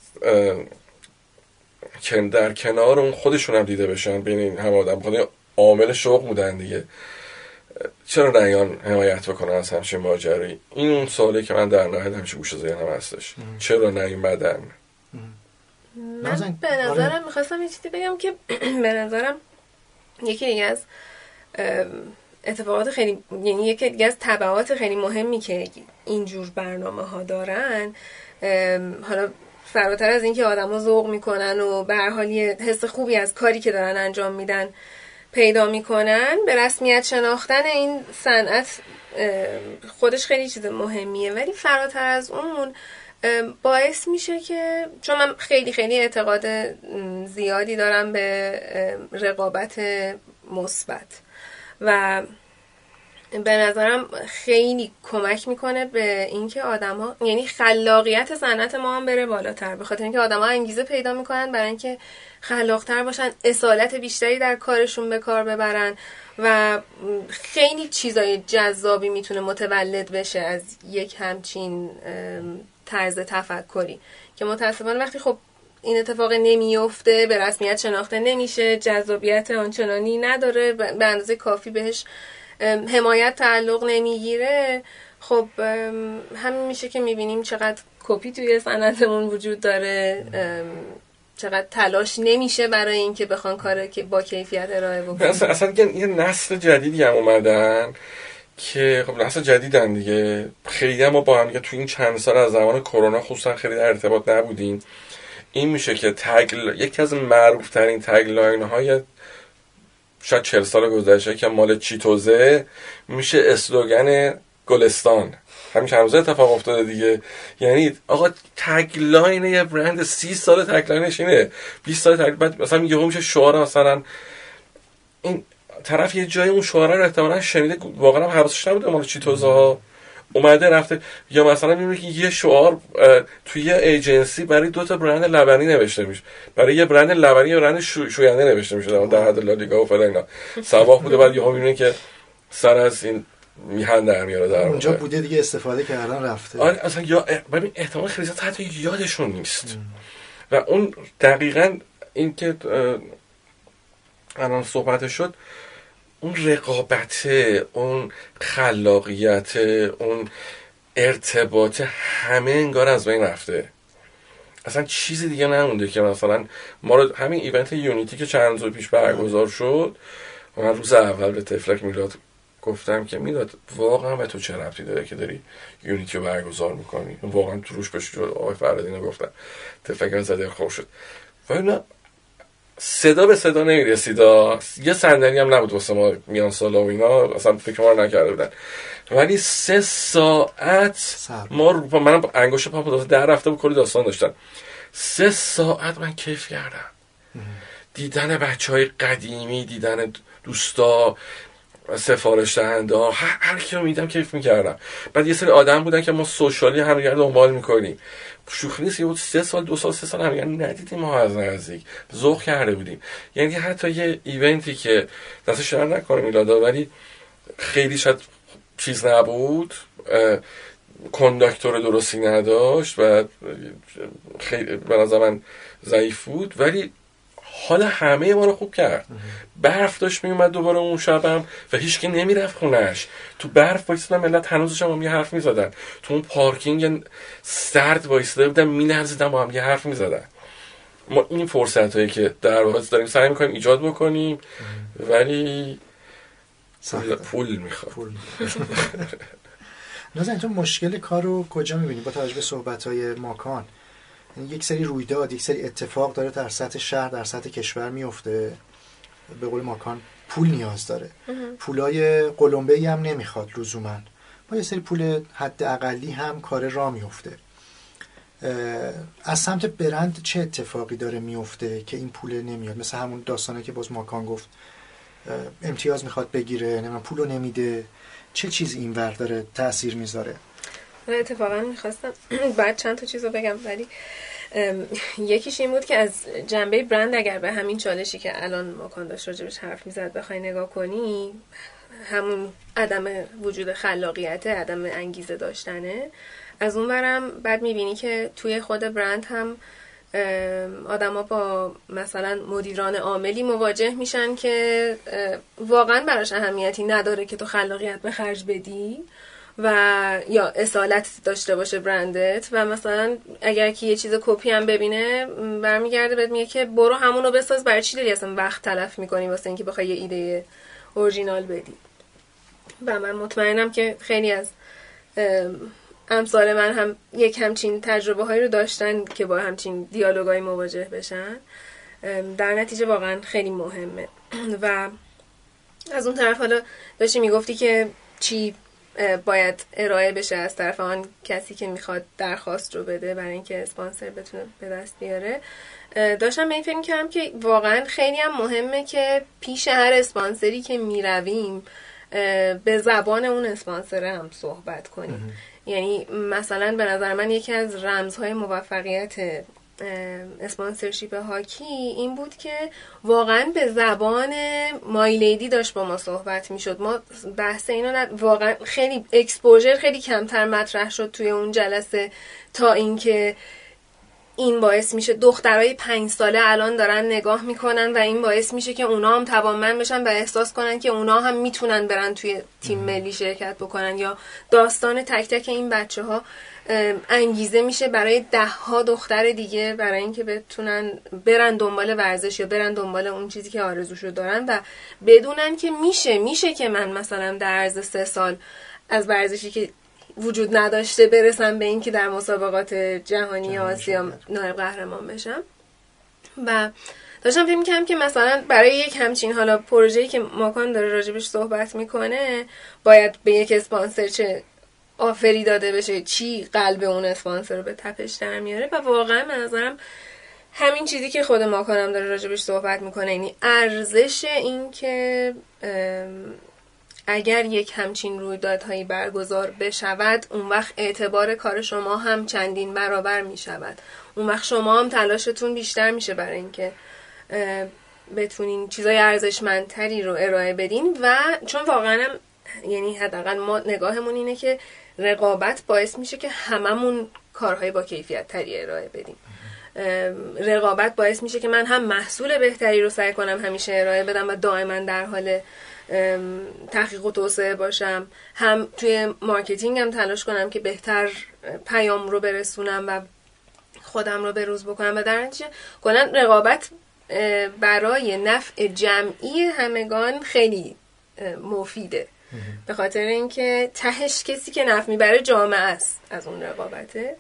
C: در کنار اون خودشون هم دیده بشن بین این همه آدم، بخاطر عامل شوق بودن دیگه. چرا نیان حمایت بکنن از همچین ماجرایی؟ این اون سوالی که من در نهایت همیشه گوشه ذهنم هستش. چرا نیومدن؟
B: من به نظرم میخواستم یه چیزی بگم که به نظرم یکی دیگه از اتفاقات خیلی، یعنی یکی دیگه از تبعات خیلی مهمی که اینجور برنامه ها دارن، حالا فراتر از اینکه آدما ذوق میکنن و به هر حال یه حس خوبی از کاری که دارن انجام میدن پیدا میکنن، به رسمیت شناختن این صنعت خودش خیلی چیز مهمیه. ولی فراتر از اون باعث میشه که، چون من خیلی خیلی اعتقاد زیادی دارم به رقابت مثبت و به نظرم خیلی کمک میکنه به اینکه آدما، یعنی خلاقیت صنعت ما هم بره بالاتر، به خاطر اینکه آدما انگیزه پیدا میکنن برای اینکه خلاقتر باشن، اصالت بیشتری در کارشون به کار ببرن و خیلی چیزای جذابی میتونه متولد بشه از یک همچین طرز تفکری که متاسفانه وقتی خب این اتفاق نمیفته، به رسمیت شناخته نمیشه، جذابیت آنچنانی نداره، به اندازه کافی بهش حمایت تعلق نمیگیره، خب همین میشه که میبینیم چقدر کپی توی صنعتمون وجود داره، چقدر تلاش نمیشه برای اینکه بخوان کار که با کیفیت ارائه بکنن.
C: اصلا یه نسل جدیدی هم اومدن که خب نسل جدیدن دیگه، خیلی هم ما با هم تو این چند سال از زمان کرونا خصوصا خیلی در ارتباط نبودیم. این میشه که یکی از معروف ترین تگلاین های شاید 40 سال گذشته که مال چیتوزه میشه اسلوگن گلستان. همین چند روزه اتفاق افتاده دیگه. یعنی آقا تگلاین یه برند 30 سال تگلاینش اینه، 20 سال تگلاین، بعد مثلا یهو میشه شعار، مثلا این طرف یه جای اون شعار رو احتمالاً شنیده، واقعا هم حواسش نبوده مال چیتوزه ها، اومده رفته. یا مثلا میبینی که یه شعار توی یه ایجنسی برای 2 تا برند لبنی نوشته میشه، برای یه برند لبنی یا برند شوینده نوشته میشه در حد لالیگا و فلان اینا سباق بوده، بعد یهو میبینی که سر از این میهن در میاره در
A: اونجا بوده دیگه، استفاده کردن رفته.
C: آره اصلا یا ببین احتمال خیلی زیاد حتی یادشون نیست. و اون دقیقاً این که الان صحبت شد، اون رقابت، اون خلاقیت، اون ارتباط، همه انگار از بین رفته. اصلا چیزی دیگه نمونده که مثلا ما رو همین ایونت یونیتی که چند روز پیش برگزار شد، من روز اول به تفلک میلاد گفتم که میلاد واقعا به تو چه ربطی داره که داری یونیتی رو برگزار میکنی، واقعا تو روش بشی. آقای فرادینو گفتم، تفلک زده خوب شد. ولی صدا به صدا نمیرسید، یه صندلی هم نبود واسه ما میان سالا و اینا، اصلا فکر ما رو نکرده بودن. ولی 3 ساعت ما من انگشت پام در رفته بود، کلی داستان داشتن. 3 ساعت من کیف کردم، دیدن بچهای قدیمی، دیدن دوستا، سفارش دهنده ها، هر کی رو میدم کیف میکردم. بعد یه سری آدم بودن که ما سوشالی هم دیگه دنبال میکنیم، شوخی نیست، یه بود 3 سال 2 سال 3 سال هم یعنی ندیدیم، ما از نزدیک ذوق کرده بودیم. یعنی حتی یه ایونتی که دستش در نکنه میلادا، ولی خیلی شاید چیز نبود، کنداکتور درستی نداشت و خیلی به نظر من ضعیف بود، ولی حال همه ما رو خوب کرد. برف داشت میومد دوباره اون شبم و هیچکی نمیرفت خونش، تو برف وایسادن، ملت هنوزش هم یه حرف میزدن، تو اون پارکینگ سرد وایساده بودن میلرزیدن، با هم یه حرف میزدن. ما این فرصت هایی که در واقع داریم سعی میکنیم ایجاد بکنیم، ولی پول میخواد.
A: نازنین تو مشکل کار رو کجا میبینی با توجه به صحبت‌های ماکان؟ یعنی یک سری رویداد، یک سری اتفاق داره در سطح شهر، در سطح کشور میفته، به قول ماکان پول نیاز داره، پولای قلمبه‌ای هم نمیخواد لزوما، با یه سری پول حد اقلی هم کار راه میفته. از سمت برند چه اتفاقی داره میفته که این پول نمیاد؟ مثل همون داستانه که باز ماکان گفت امتیاز میخواد بگیره، نمیدونم پولو نمیده، چه چیزی اینور داره تأثیر میذاره؟
B: اتفاقا میخواستم بعد چند تا چیزو بگم، ولی یکیش این بود که از جنبه برند اگر به همین چالشی که الان ماکان داشت راجبش حرف میزد بخوای نگاه کنی، همون عدم وجود خلاقیت، عدم انگیزه داشتنه. از اون برم بعد میبینی که توی خود برند هم آدما با مثلا مدیران عاملی مواجه میشن که واقعا براش اهمیتی نداره که تو خلاقیت به خرج بدی و یا اصالت داشته باشه برندت، و مثلا اگر که یه چیز کپی هم ببینه برمیگرده بهت میگه که برو همونو بساز، برای چی داری اصلا وقت تلف میکنی واسه اینکه بخوای یه ایده اورجینال بدی. و من مطمئنم که خیلی از امثال من هم یک همچین تجربه هایی رو داشتن که با همچین دیالوگایی مواجه بشن. در نتیجه واقعا خیلی مهمه. و از اون طرف حالا داشتی میگفتی که چی باید ارائه بشه از طرف آن کسی که میخواد درخواست رو بده برای اینکه اسپانسر بتونه به دست بیاره. داشتم به این فکر می‌کردم که واقعا خیلی هم مهمه که پیش هر اسپانسری که میرویم به زبان اون اسپانسر هم صحبت کنیم. یعنی مثلا به نظر من یکی از رمزهای موفقیت اسپانسرشیپ هاکی این بود که واقعا به زبان مای لیدی داشت با ما صحبت میشد. ما بحث اینو واقعا خیلی اکسپوژر خیلی کمتر مطرح شد توی اون جلسه، تا اینکه این باعث میشه دخترای 5 ساله الان دارن نگاه میکنن و این باعث میشه که اونا هم توانمند بشن و احساس کنن که اونا هم میتونن برن توی تیم ملی شرکت بکنن، یا داستان تک تک این بچه ها انگیزه میشه برای 10 دختر دیگه برای اینکه بتونن برن دنبال ورزش یا برن دنبال اون چیزی که آرزوشو دارن و بدونن که میشه که من مثلا در عرض 3 سال از ورزشی که وجود نداشته برسم به این که در مسابقات جهانی آسیا نایب قهرمان بشم. و داشتم فکر می‌کردم که مثلا برای یک همچین حالا پروژه‌ای که ماکان داره راجبش صحبت میکنه باید به یک اسپانسر چه آفری داده بشه، چی قلب اون اسپانسر رو به تپش در میاره. و واقعا به نظرم همین چیزی که خود ماکانم داره راجبش صحبت میکنه، یعنی ارزش این که اگر یک همچین رویدادهایی برگزار بشود اون وقت اعتبار کار شما هم چندین برابر می شود، اون وقت شما هم تلاشتون بیشتر میشه برای اینکه بتونین چیزای ارزشمندتری رو ارائه بدین. و چون واقعا هم یعنی حداقل ما نگاهمون اینه که رقابت باعث میشه که هممون کارهای با کیفیت تری ارائه بدیم. رقابت باعث میشه که من هم محصول بهتری رو سعی کنم همیشه ارائه بدم و دائما در حال تحقیق و توسعه باشم، هم توی مارکتینگ هم تلاش کنم که بهتر پیام رو برسونم و خودم رو بروز بکنم و در نتیجه کلا رقابت برای نفع جمعی همگان خیلی مفیده، به خاطر اینکه تهش کسی که نفع میبره جامعه است از اون رقابته.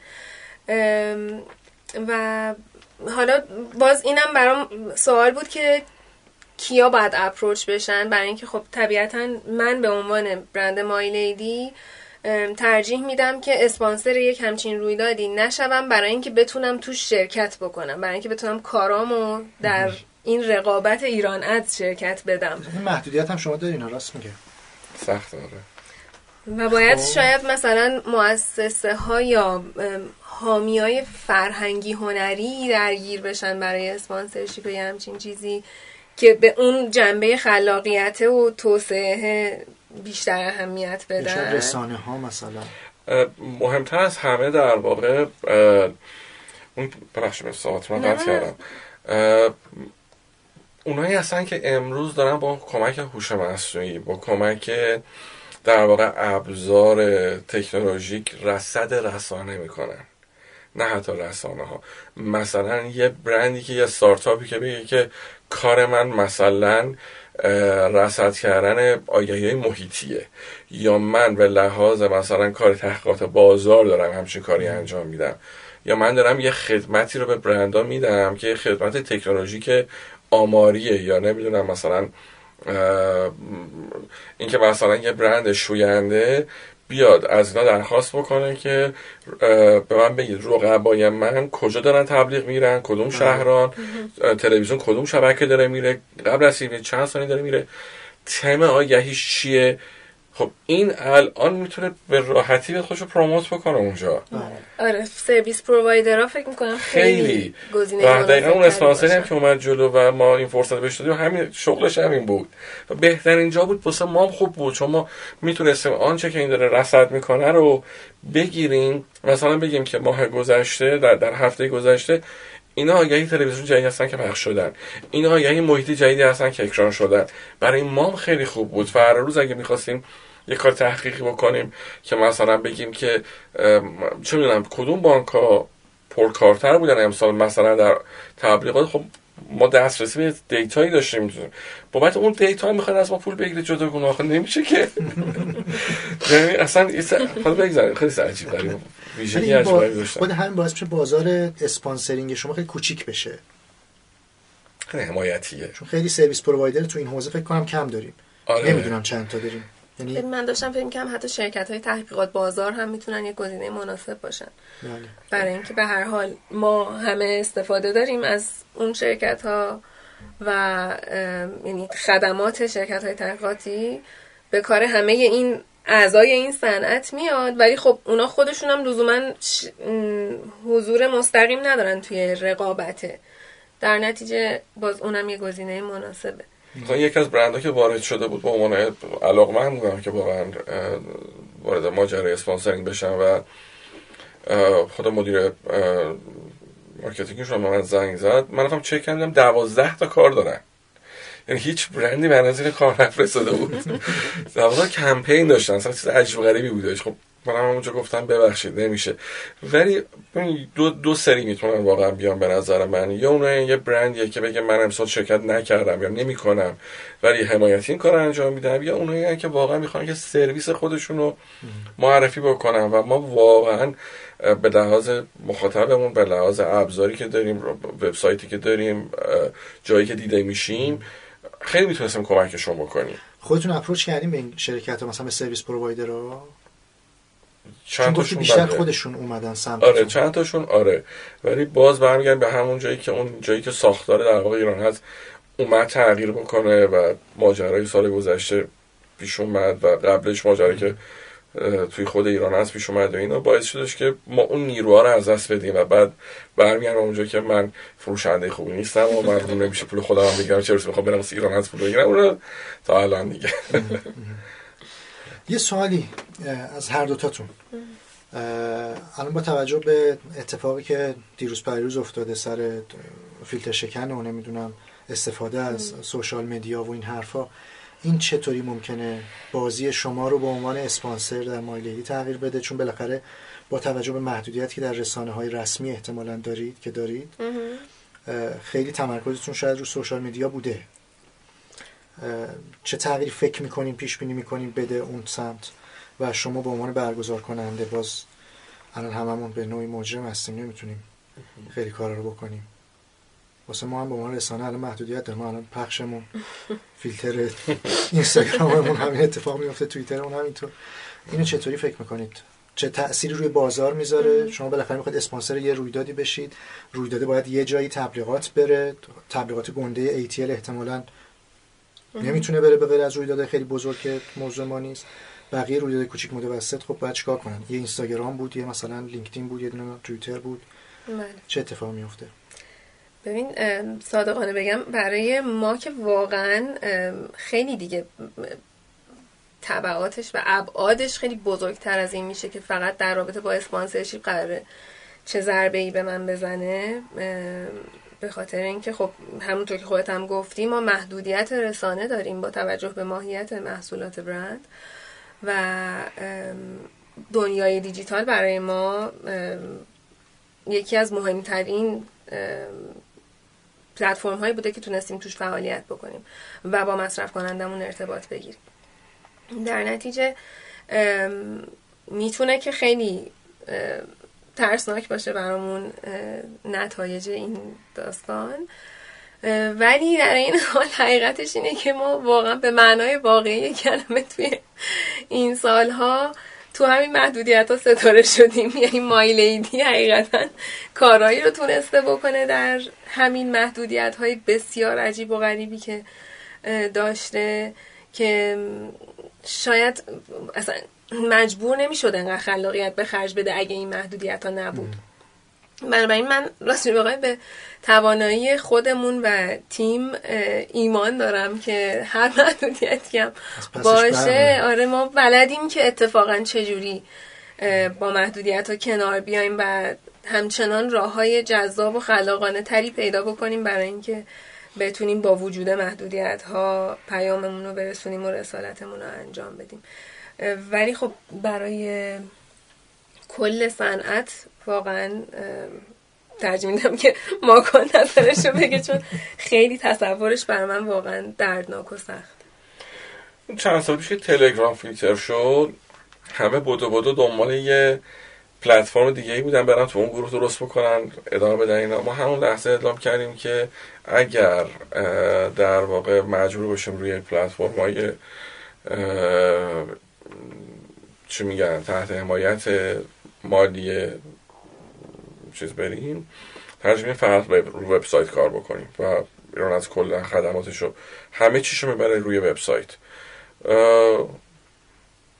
B: و حالا باز اینم برام سوال بود که کیا باید اپروچ بشن، برای اینکه خب طبیعتا من به عنوان برند مای لیدی ترجیح میدم که اسپانسر یک همچین رویدادی نشوم برای اینکه بتونم توش شرکت بکنم، برای اینکه بتونم کارامو در این رقابت ایران ادز شرکت بدم.
A: این محدودیت هم شما دارین، راست میگه،
C: سخت داره.
B: و باید شاید مثلا مؤسسه ها یا حامی های فرهنگی هنری درگیر بشن برای اسپانسرشیپ یا همچین چیزی که به اون جنبه خلاقیت و توسعه بیشتر اهمیت بدن.
A: رسانه ها مثلا
C: مهمتر از همه در واقع اون ببخشید ساعت من قطع کردم، اونایی هستن که امروز دارن با کمک هوش مصنوعی، با کمک در واقع ابزار تکنولوژیک رصد رسانه میکنن، نه حتی رسانه ها. مثلا یه برندی که یه استارتاپی که بگه که کار من مثلا رصد کردن آگهی‌های محیطیه، یا من به لحاظ مثلا کار تحقیقات بازار دارم همچین کاری انجام میدم، یا من دارم یه خدمتی رو به برندها میدم که خدمت تکنولوژیک آماریه، یا نمیدونم مثلا اینکه مثلا یه برند شوینده بیاد از اینا درخواست بکنه که به من بگید رقبای من کجا دارن تبلیغ میرن، کدوم شهران، تلویزیون کدوم شبکه داره میره، قبل از چند ثانیه داره میره، تم آگهیش چیه. خب این الان میتونه به راحتی به خودشو پروموت بکنه اونجا.
B: آره سرویس پرووایدرها فکر میکنم خیلی گزینه
C: و دقیقاً اون اسپانسری هم که اومد جلو و ما این فرصت بهش دادیم همین شغلش همین بود و بهترین جا بود واسه ما خوب بود، چون ما میتونستیم آنچه که این داره رصد میکنه رو بگیریم، مثلا بگیم که ماه گذشته در هفته گذشته اینا آگهی تلویزیون جدید هستن که پخش شدن، اینا آگهی محیطی جدیدی هستن که اکران شدن. برای ما خیلی خوب بود. و هر روز اگه می‌خواستیم یه کار تحقیقی بکنیم که مثلا بگیم که چه می‌دونم کدوم بانک‌ها پرکارتر بودن امسال مثلا در تبلیغات، خب ما دسترسی به دیتایی داشتیم، بابت اون دیتا می‌خواد از ما پول بگیره جداگونه، آخه نمیشه که یعنی اصلا خود بگذاریم خیلی عجیب غریبه ویژگی عجیبی داشتن.
A: خود همین باعث میشه بازار اسپانسرینگ شما خیلی کوچیک بشه،
C: خیلی حمایتیه،
A: چون خیلی سرویس پرووایدر تو این حوزه فکر کنم کم داریم.
C: آره.
A: نمیدونم چند تا داریم.
B: یعنی من داشتم فکر می‌کردم حتی شرکت‌های تحقیقات بازار هم میتونن یک گزینه مناسب باشن.
A: بله.
B: برای اینکه به هر حال ما همه استفاده داریم از اون شرکت‌ها و یعنی خدمات شرکت‌های تحقیقاتی به کار همه این اعضای این صنعت میاد، ولی خب اونا خودشون هم لزوما حضور مستقیم ندارن توی رقابته. در نتیجه باز اونم یه گزینه مناسبه.
C: یکی از برندها که وارد شده بود به عنوان علاقمند بودم که واقعا وارد ماجرای اسپانسرینگ بشن و خود مدیر مارکتینگشون من زنگ زد، من رفتم چک کردم 12 تا کار دارن. یعنی هیچ برندی به نظیر کار نفرستاده بود. 12 کمپین داشتن، اصلا چیز عجیب غریبی بودش. خب منم اونجا گفتم ببخشید نمیشه. ولی دو سری میتونن واقعا بیان به نظر من. یا اون یه برندیه که بگه من امسال شرکت نکردم یا نمیکنم ولی حمایتی این کارو انجام میدم، یا اونایی که واقعا میخوان که سرویس خودشون رو معرفی بکنن و ما واقعا به لحاظ مخاطبمون، به لحاظ ابزاری که داریم، وبسایتی که داریم، جایی که دیده میشیم، خیلی میتونستیم کمکشون بکنیم.
A: خودتون اپروچ کردین به این شرکت‌ها، مثلا به سرویس پرووایدرها؟
C: چند
A: تاشون بیشتر خودشون اومدن سمتتون؟
C: آره چند تاشون آره، ولی باز برمیگردیم به همون جایی که اون جایی که ساختار در واقع ایران هست اومد تغییر بکنه و ماجرای سال گذشته پیش اومد و قبلش ماجرایی که توی خود ایران هست پیش اومد و اینا باعث شدش که ما اون نیروها رو از دست بدیم و بعد برمیگردم اونجا که من فروشنده خوبی نیستم و من نمیشه پول خودم هم بگیرم، چه برسه بخوام برم ایران هست پول بگیرم. اون تا الان دیگه
A: یه سوالی از هر دوتاتون، الان با توجه به اتفاقی که دیروز پریروز افتاده سر فیلتر شکن و نمیدونم استفاده از سوشال مدیا و این حرفا، این چطوری ممکنه بازی شما رو به عنوان اسپانسر در مایلیدی تغییر بده؟ چون بالاخره با توجه به محدودیتی که در رسانه‌های رسمی احتمالاً دارید خیلی تمرکزتون شاید رو سوشال مدیا بوده. چه تغییری فکر میکنین، پیش بینی میکنین بده اون سمت؟ و شما به عنوان برگزار کننده باز الان هممون به نوعی مجرم هستیم، نمیتونیم خیلی کارا رو بکنیم. واسه ما هم به عنوان رسانه الان محدودیت داریم. ما الان پخشمون فیلتر اینستاگراممون همین اتفاق میفته، توییترمون همینطور. اینو چطوری فکر میکنید؟ چه تأثیری روی بازار میذاره؟ شما بالاخره میخواید اسپانسر یه رویدادی بشید، رویداده باید یه جایی تبلیغات بره، تبلیغات گنده ATL احتمالاً نمیتونه بره به غیر از رویداد خیلی بزرگ که موضوع ما نیست. بقیه رویداد کوچیک متوسط خب باید چیکار کنن؟ یه اینستاگرام بود، یه مثلا لینکدین بود، یه دونه توییتر بود. چه اتفاقی میفته؟
B: ببین صادقانه بگم برای ما که واقعا خیلی دیگه تبعاتش و ابعادش خیلی بزرگتر از این میشه که فقط در رابطه با اسپانسرشیپ قراره چه ضربه‌ای به من بزنه. به خاطر اینکه خب همونطور که خودت هم گفتی ما محدودیت رسانه داریم با توجه به ماهیت محصولات برند و دنیای دیجیتال برای ما یکی از مهمترین پلتفرم هایی بوده که تونستیم توش فعالیت بکنیم و با مصرف کنندمون ارتباط بگیریم. در نتیجه میتونه که خیلی ترسناک باشه برامون نتایج این داستان، ولی در این حال حقیقتش اینه که ما واقعا به معنای واقعی کلمه توی این سالها تو همین محدودیت ها ستاره شدیم. یعنی مایلیدی حقیقتا کارهایی رو تونسته بکنه در همین محدودیت های بسیار عجیب و غریبی که داشته که شاید اصلا مجبور نمی شده انقدر خلاقیت به خرج بده اگه این محدودیت ها نبود. بنابراین من راستش بخوام به توانایی خودمون و تیم ایمان دارم که هر محدودیتی هم باشه آره ما بلدیم که اتفاقا چجوری با محدودیت ها کنار بیایم و همچنان راههای جذاب و خلاقانه تری پیدا بکنیم برای اینکه بتونیم با وجود محدودیت ها پیاممون رو برسونیم و رسالتمون رو انجام بدیم. ولی خب برای کل صنعت واقعا ترجیح میدم که ماکان نظرش رو بگه، چون خیلی تصورش برای من واقعا دردناک و سخت.
C: چند سال پیش تلگرام فیلتر شد، همه بدو دنبال یه پلتفرم دیگه ای بودن برن تو اون گروه درست بکنن ادامه بدن اینا. ما همون لحظه اعلام کردیم که اگر در واقع مجبور باشیم روی پلتفرم‌های چی میگن تحت حمایت مالی چیز بریم، ترجمه فقط روی وبسایت کار بکنیم و ایران از کل خدماتشو همه چیشو میبره روی وبسایت.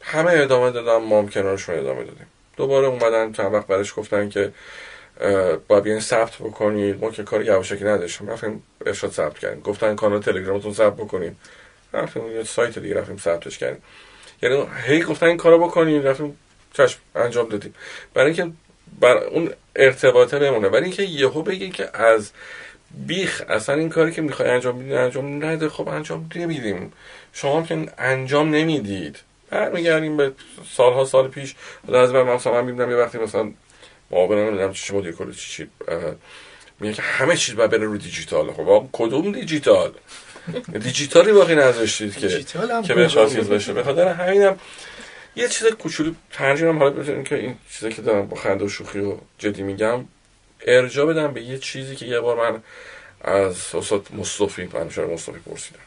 C: همه ادامه دادن، ما هم کنارشون ادامه دادیم. دوباره اومدن چند وقت بعدش گفتن که باید بیاین ثبت بکنید. ما که کار یواشکی نداشتیم، رفتیم ارشاد ثبت کردیم. گفتن کانال تلگرامتون ثبت بکنید، رفتیم یه سایت دیگه رفتیم ثبتش کردیم. یعنی هی گفتن این کارو بکنید، رفتیم چشم انجام دادیم، برای اینکه اون ارتباطه بمونه. ولی اینکه یهو بگی که از بیخ اصلا این کاری که میخوای انجام بدید انجام نده، خب انجام نمیدیم. شما هم که انجام نمیدید. برمیگردیم به سال پیش. از من میبینم یه وقتی مثلا معاونم نمیدونم چی مدیر کل چی میگه که همه چیز باید بره رو دیجیتال. خب کدوم دیجیتال؟ دیجیتالی باقی نذاشتید که بخواد چیز بشه. به خاطر همینم یه چیز کوچولو ترجیحم حالا ببینید که این چیزی که دارم با خنده و شوخی و جدی میگم ارجاع بدم به یه چیزی که یه بار من از استاد مصطفی پرسیدم.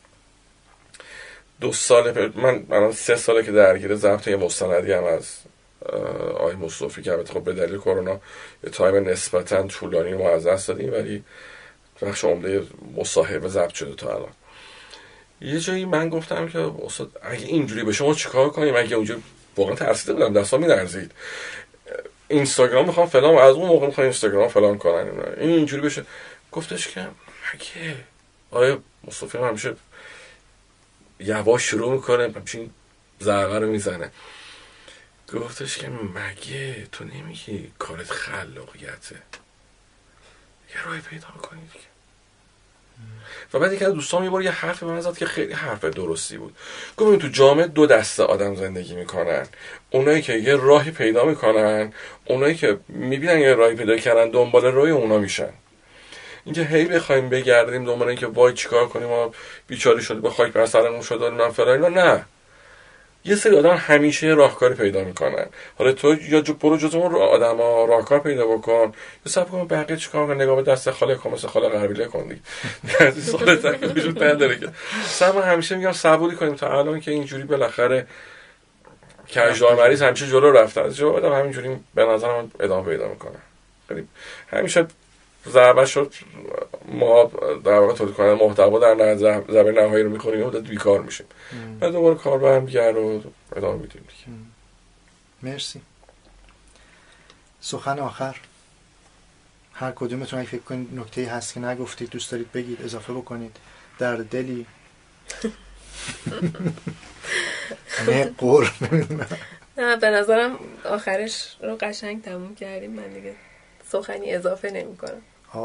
C: 2 سال من 3 ساله که درگیر ضبط یه مستندی هم از آقای مصطفی که البته خب به دلیل کرونا یه تایم نسبتاً طولانی ما از دست دادیم، ولی بخش عمده مصاحبه ضبط شده تا الان. یه جایی من گفتم که استاد اگه اینجوری بشه ما چیکار کنیم؟ اگه اونجوری واقعا ترسیده بودم، دستام می‌لرزید. اینستاگرام میخوام فلان، از اون موقع میخوام اینستاگرام فلان کنن، این اینجوری بشه. گفتش که اگه آیا مصطفی همیشه یواش شروع میکنه همچین ضربه رو میزنه، گفتش که مگه تو نمیگی کارت خلاقیته؟ یه راهی پیدا میکنی دیگه. و بعد یکی از دوستام یه بار یه حرفی به من زد که خیلی حرف درستی بود. گفت تو جامعه 2 دسته آدم زندگی میکنن، اونایی که یه راهی پیدا میکنن، اونایی که میبینن یه راهی پیدا کردن دنبال راهی اونا میشن. اینکه هی بخوایم بگردیم دنبال اینکه وای چیکار کنیم ما بیچاره شده به خاک بر سرمون شده من فلان، نه. یه سری آدم همیشه راهکاری پیدا میکنن. حالا تو یا برو جز اون آدما راهکار پیدا بکن، یا صبر کن بقیه چیکار کنن، نگاه به دست خاله کن، مثل خاله قبیله کن دیگه. از سال تک وجود نداره که من همیشه میگم صبوری کنیم تا الان که اینجوری بالاخره کجدار مریض همیشه جلو رفته، از جواب بدم همینجوری به نظرم ادامه پیدا میکنه. خیلی همیشه ضربه شد ما در واقع تولید کننده محتوا در ضربه نهایی رو میخوریم و بیکار میشیم. بعد دوباره کار برمیگرده رو ادامه میدیم دیگه.
A: مرسی. سخن آخر هر کدومتون اگه فکر کنید نکته‌ای هست که نگفتید دوست دارید بگید، اضافه بکنید، درد دلی نه قور
B: نه به نظرم آخرش رو قشنگ تموم کردیم. من دیگه سخنی اضافه نمی کنم.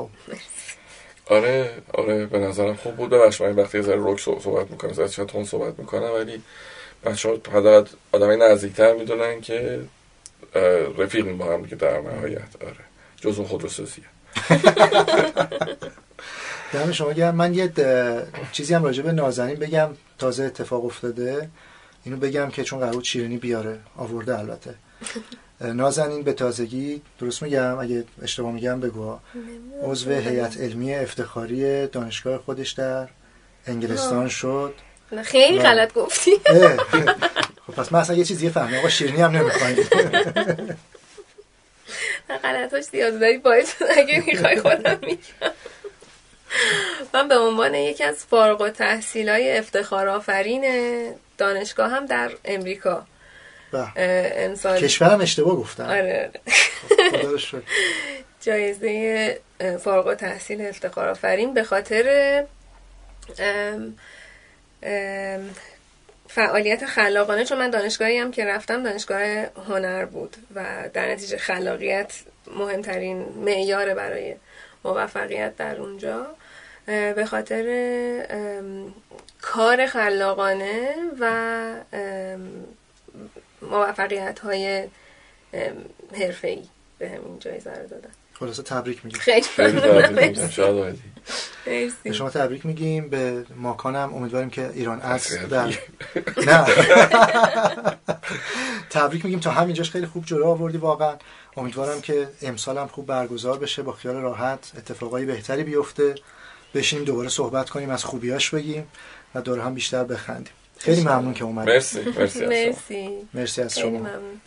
C: آره به نظرم خوب بود. ببخشید من وقتی از روک صحبت میکنم از چند تون صحبت میکنم، ولی بچه‌ها حداقل آدمای نزدیکتر میدونن که رفیقیم با هم دیگه در نهایت. آره جزء خودروسازیه.
A: دم شما گرم. من یه چیزی هم راجع به نازنین بگم، تازه اتفاق افتاده. اینو بگم که چون قرار بود شیرینی بیاره، آورده البته. نازنین به تازگی، درست میگم اگه اشتباه میگم بگو، عضو هیئت علمی افتخاری دانشگاه خودش در انگلستان شد.
B: خیلی غلط گفتی.
A: خب پس من اصلا یه چیزی فهمیدم، آقا شیرینی هم نمیخوایم.
B: غلطاش زیاد داری باید اگه میخوای خودم میگم. من به عنوان یکی از فارغ التحصیلای افتخار آفرین دانشگاه هم در امریکا امسال
A: کشورم اشتباه گفتم.
B: آره
A: خدا رو شکر.
B: جایزه فارغ التحصیل افتخار آفرین به خاطر فعالیت خلاقانه، چون من دانشگاهی هم که رفتم دانشگاه هنر بود و در نتیجه خلاقیت مهمترین معیار برای موفقیت در اونجا، به خاطر کار خلاقانه و موفقیت‌های حرفه‌ای به همین جایزه رو دادن.
A: خلاصه تبریک میگیم.
B: خیلی
C: تبریک شاد
A: به شما تبریک میگیم، به ماکانم امیدواریم که ایران اصل در نه تبریک میگیم تا همینجاش خیلی خوب جلو آوردی واقعا. امیدوارم که امسال هم خوب برگزار بشه، با خیال راحت اتفاقای بهتری بیفته، بشینیم دوباره صحبت کنیم، از خوبیاش بگیم و دوره هم بیشتر بخندیم. خیلی ممنون که اومدید. مرسی از شما. ممنون.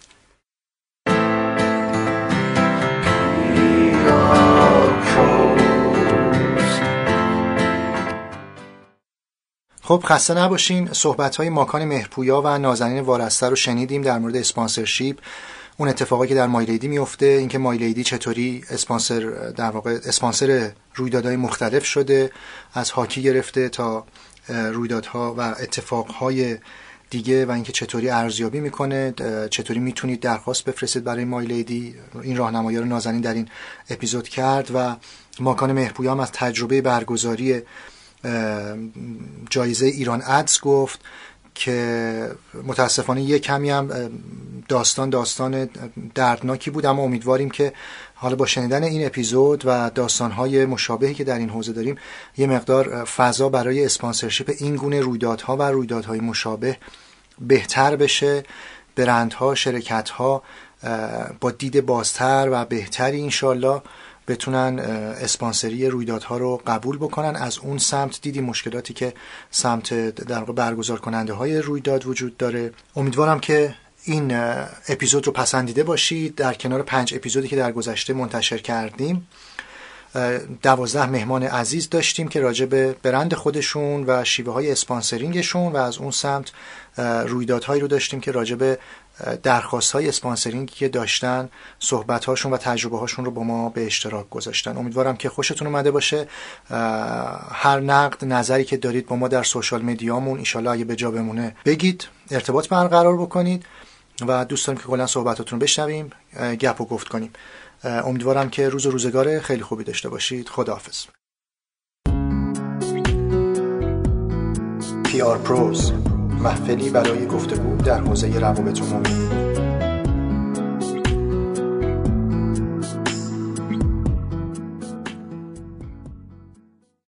A: خب خسته نباشین. صحبت‌های ماکان مهرپویا و نازنین وارسته رو شنیدیم در مورد اسپانسرشیپ، اون اتفاقی که در مایلیدی میفته، اینکه مایلیدی چطوری اسپانسر رویدادهای مختلف شده، از هاکی گرفته تا رویدادها و اتفاقهای دیگه، و اینکه چطوری ارزیابی میکنه، چطوری میتونید درخواست بفرستید برای مایلیدی. این راهنمایی رو نازنین در این اپیزود کرد و ماکان مهرپویا هم از تجربه برگزاری جایزه ایران ادز گفت که متاسفانه یک کمی هم داستان دردناکی بود، اما امیدواریم که حالا با شنیدن این اپیزود و داستان‌های مشابهی که در این حوزه داریم یه مقدار فضا برای اسپانسرشیپ این گونه رویدادها و رویدادهای مشابه بهتر بشه، برندها، شرکت‌ها با دید بازتر و بهتری انشالله بتونن اسپانسری رویدادها رو قبول بکنن. از اون سمت دیدیم مشکلاتی که سمت در واقع برگزار کننده های رویداد وجود داره. امیدوارم که این اپیزود رو پسندیده باشید. در کنار 5 اپیزودی که در گذشته منتشر کردیم 12 مهمان عزیز داشتیم که راجع به برند خودشون و شیوه های اسپانسرینگشون و از اون سمت رویدادهایی رو داشتیم که راجع به درخواست های اسپانسرینگی که داشتن، صحبت هاشون و تجربه هاشون رو با ما به اشتراک گذاشتن. امیدوارم که خوشتون اومده باشه. هر نقد، نظری که دارید با ما در سوشال میدیامون انشالله اگه به جا بمونه بگید، ارتباط برقرار بکنید و دوست داریم که کلا صحبتاتون رو بشنویم، گپ و گفت کنیم. امیدوارم که روز و روزگار خیلی خوبی داشته باشید. خداحافظ. PR Pros، محفلی برای گفتگو در حوزه روابط عمومی.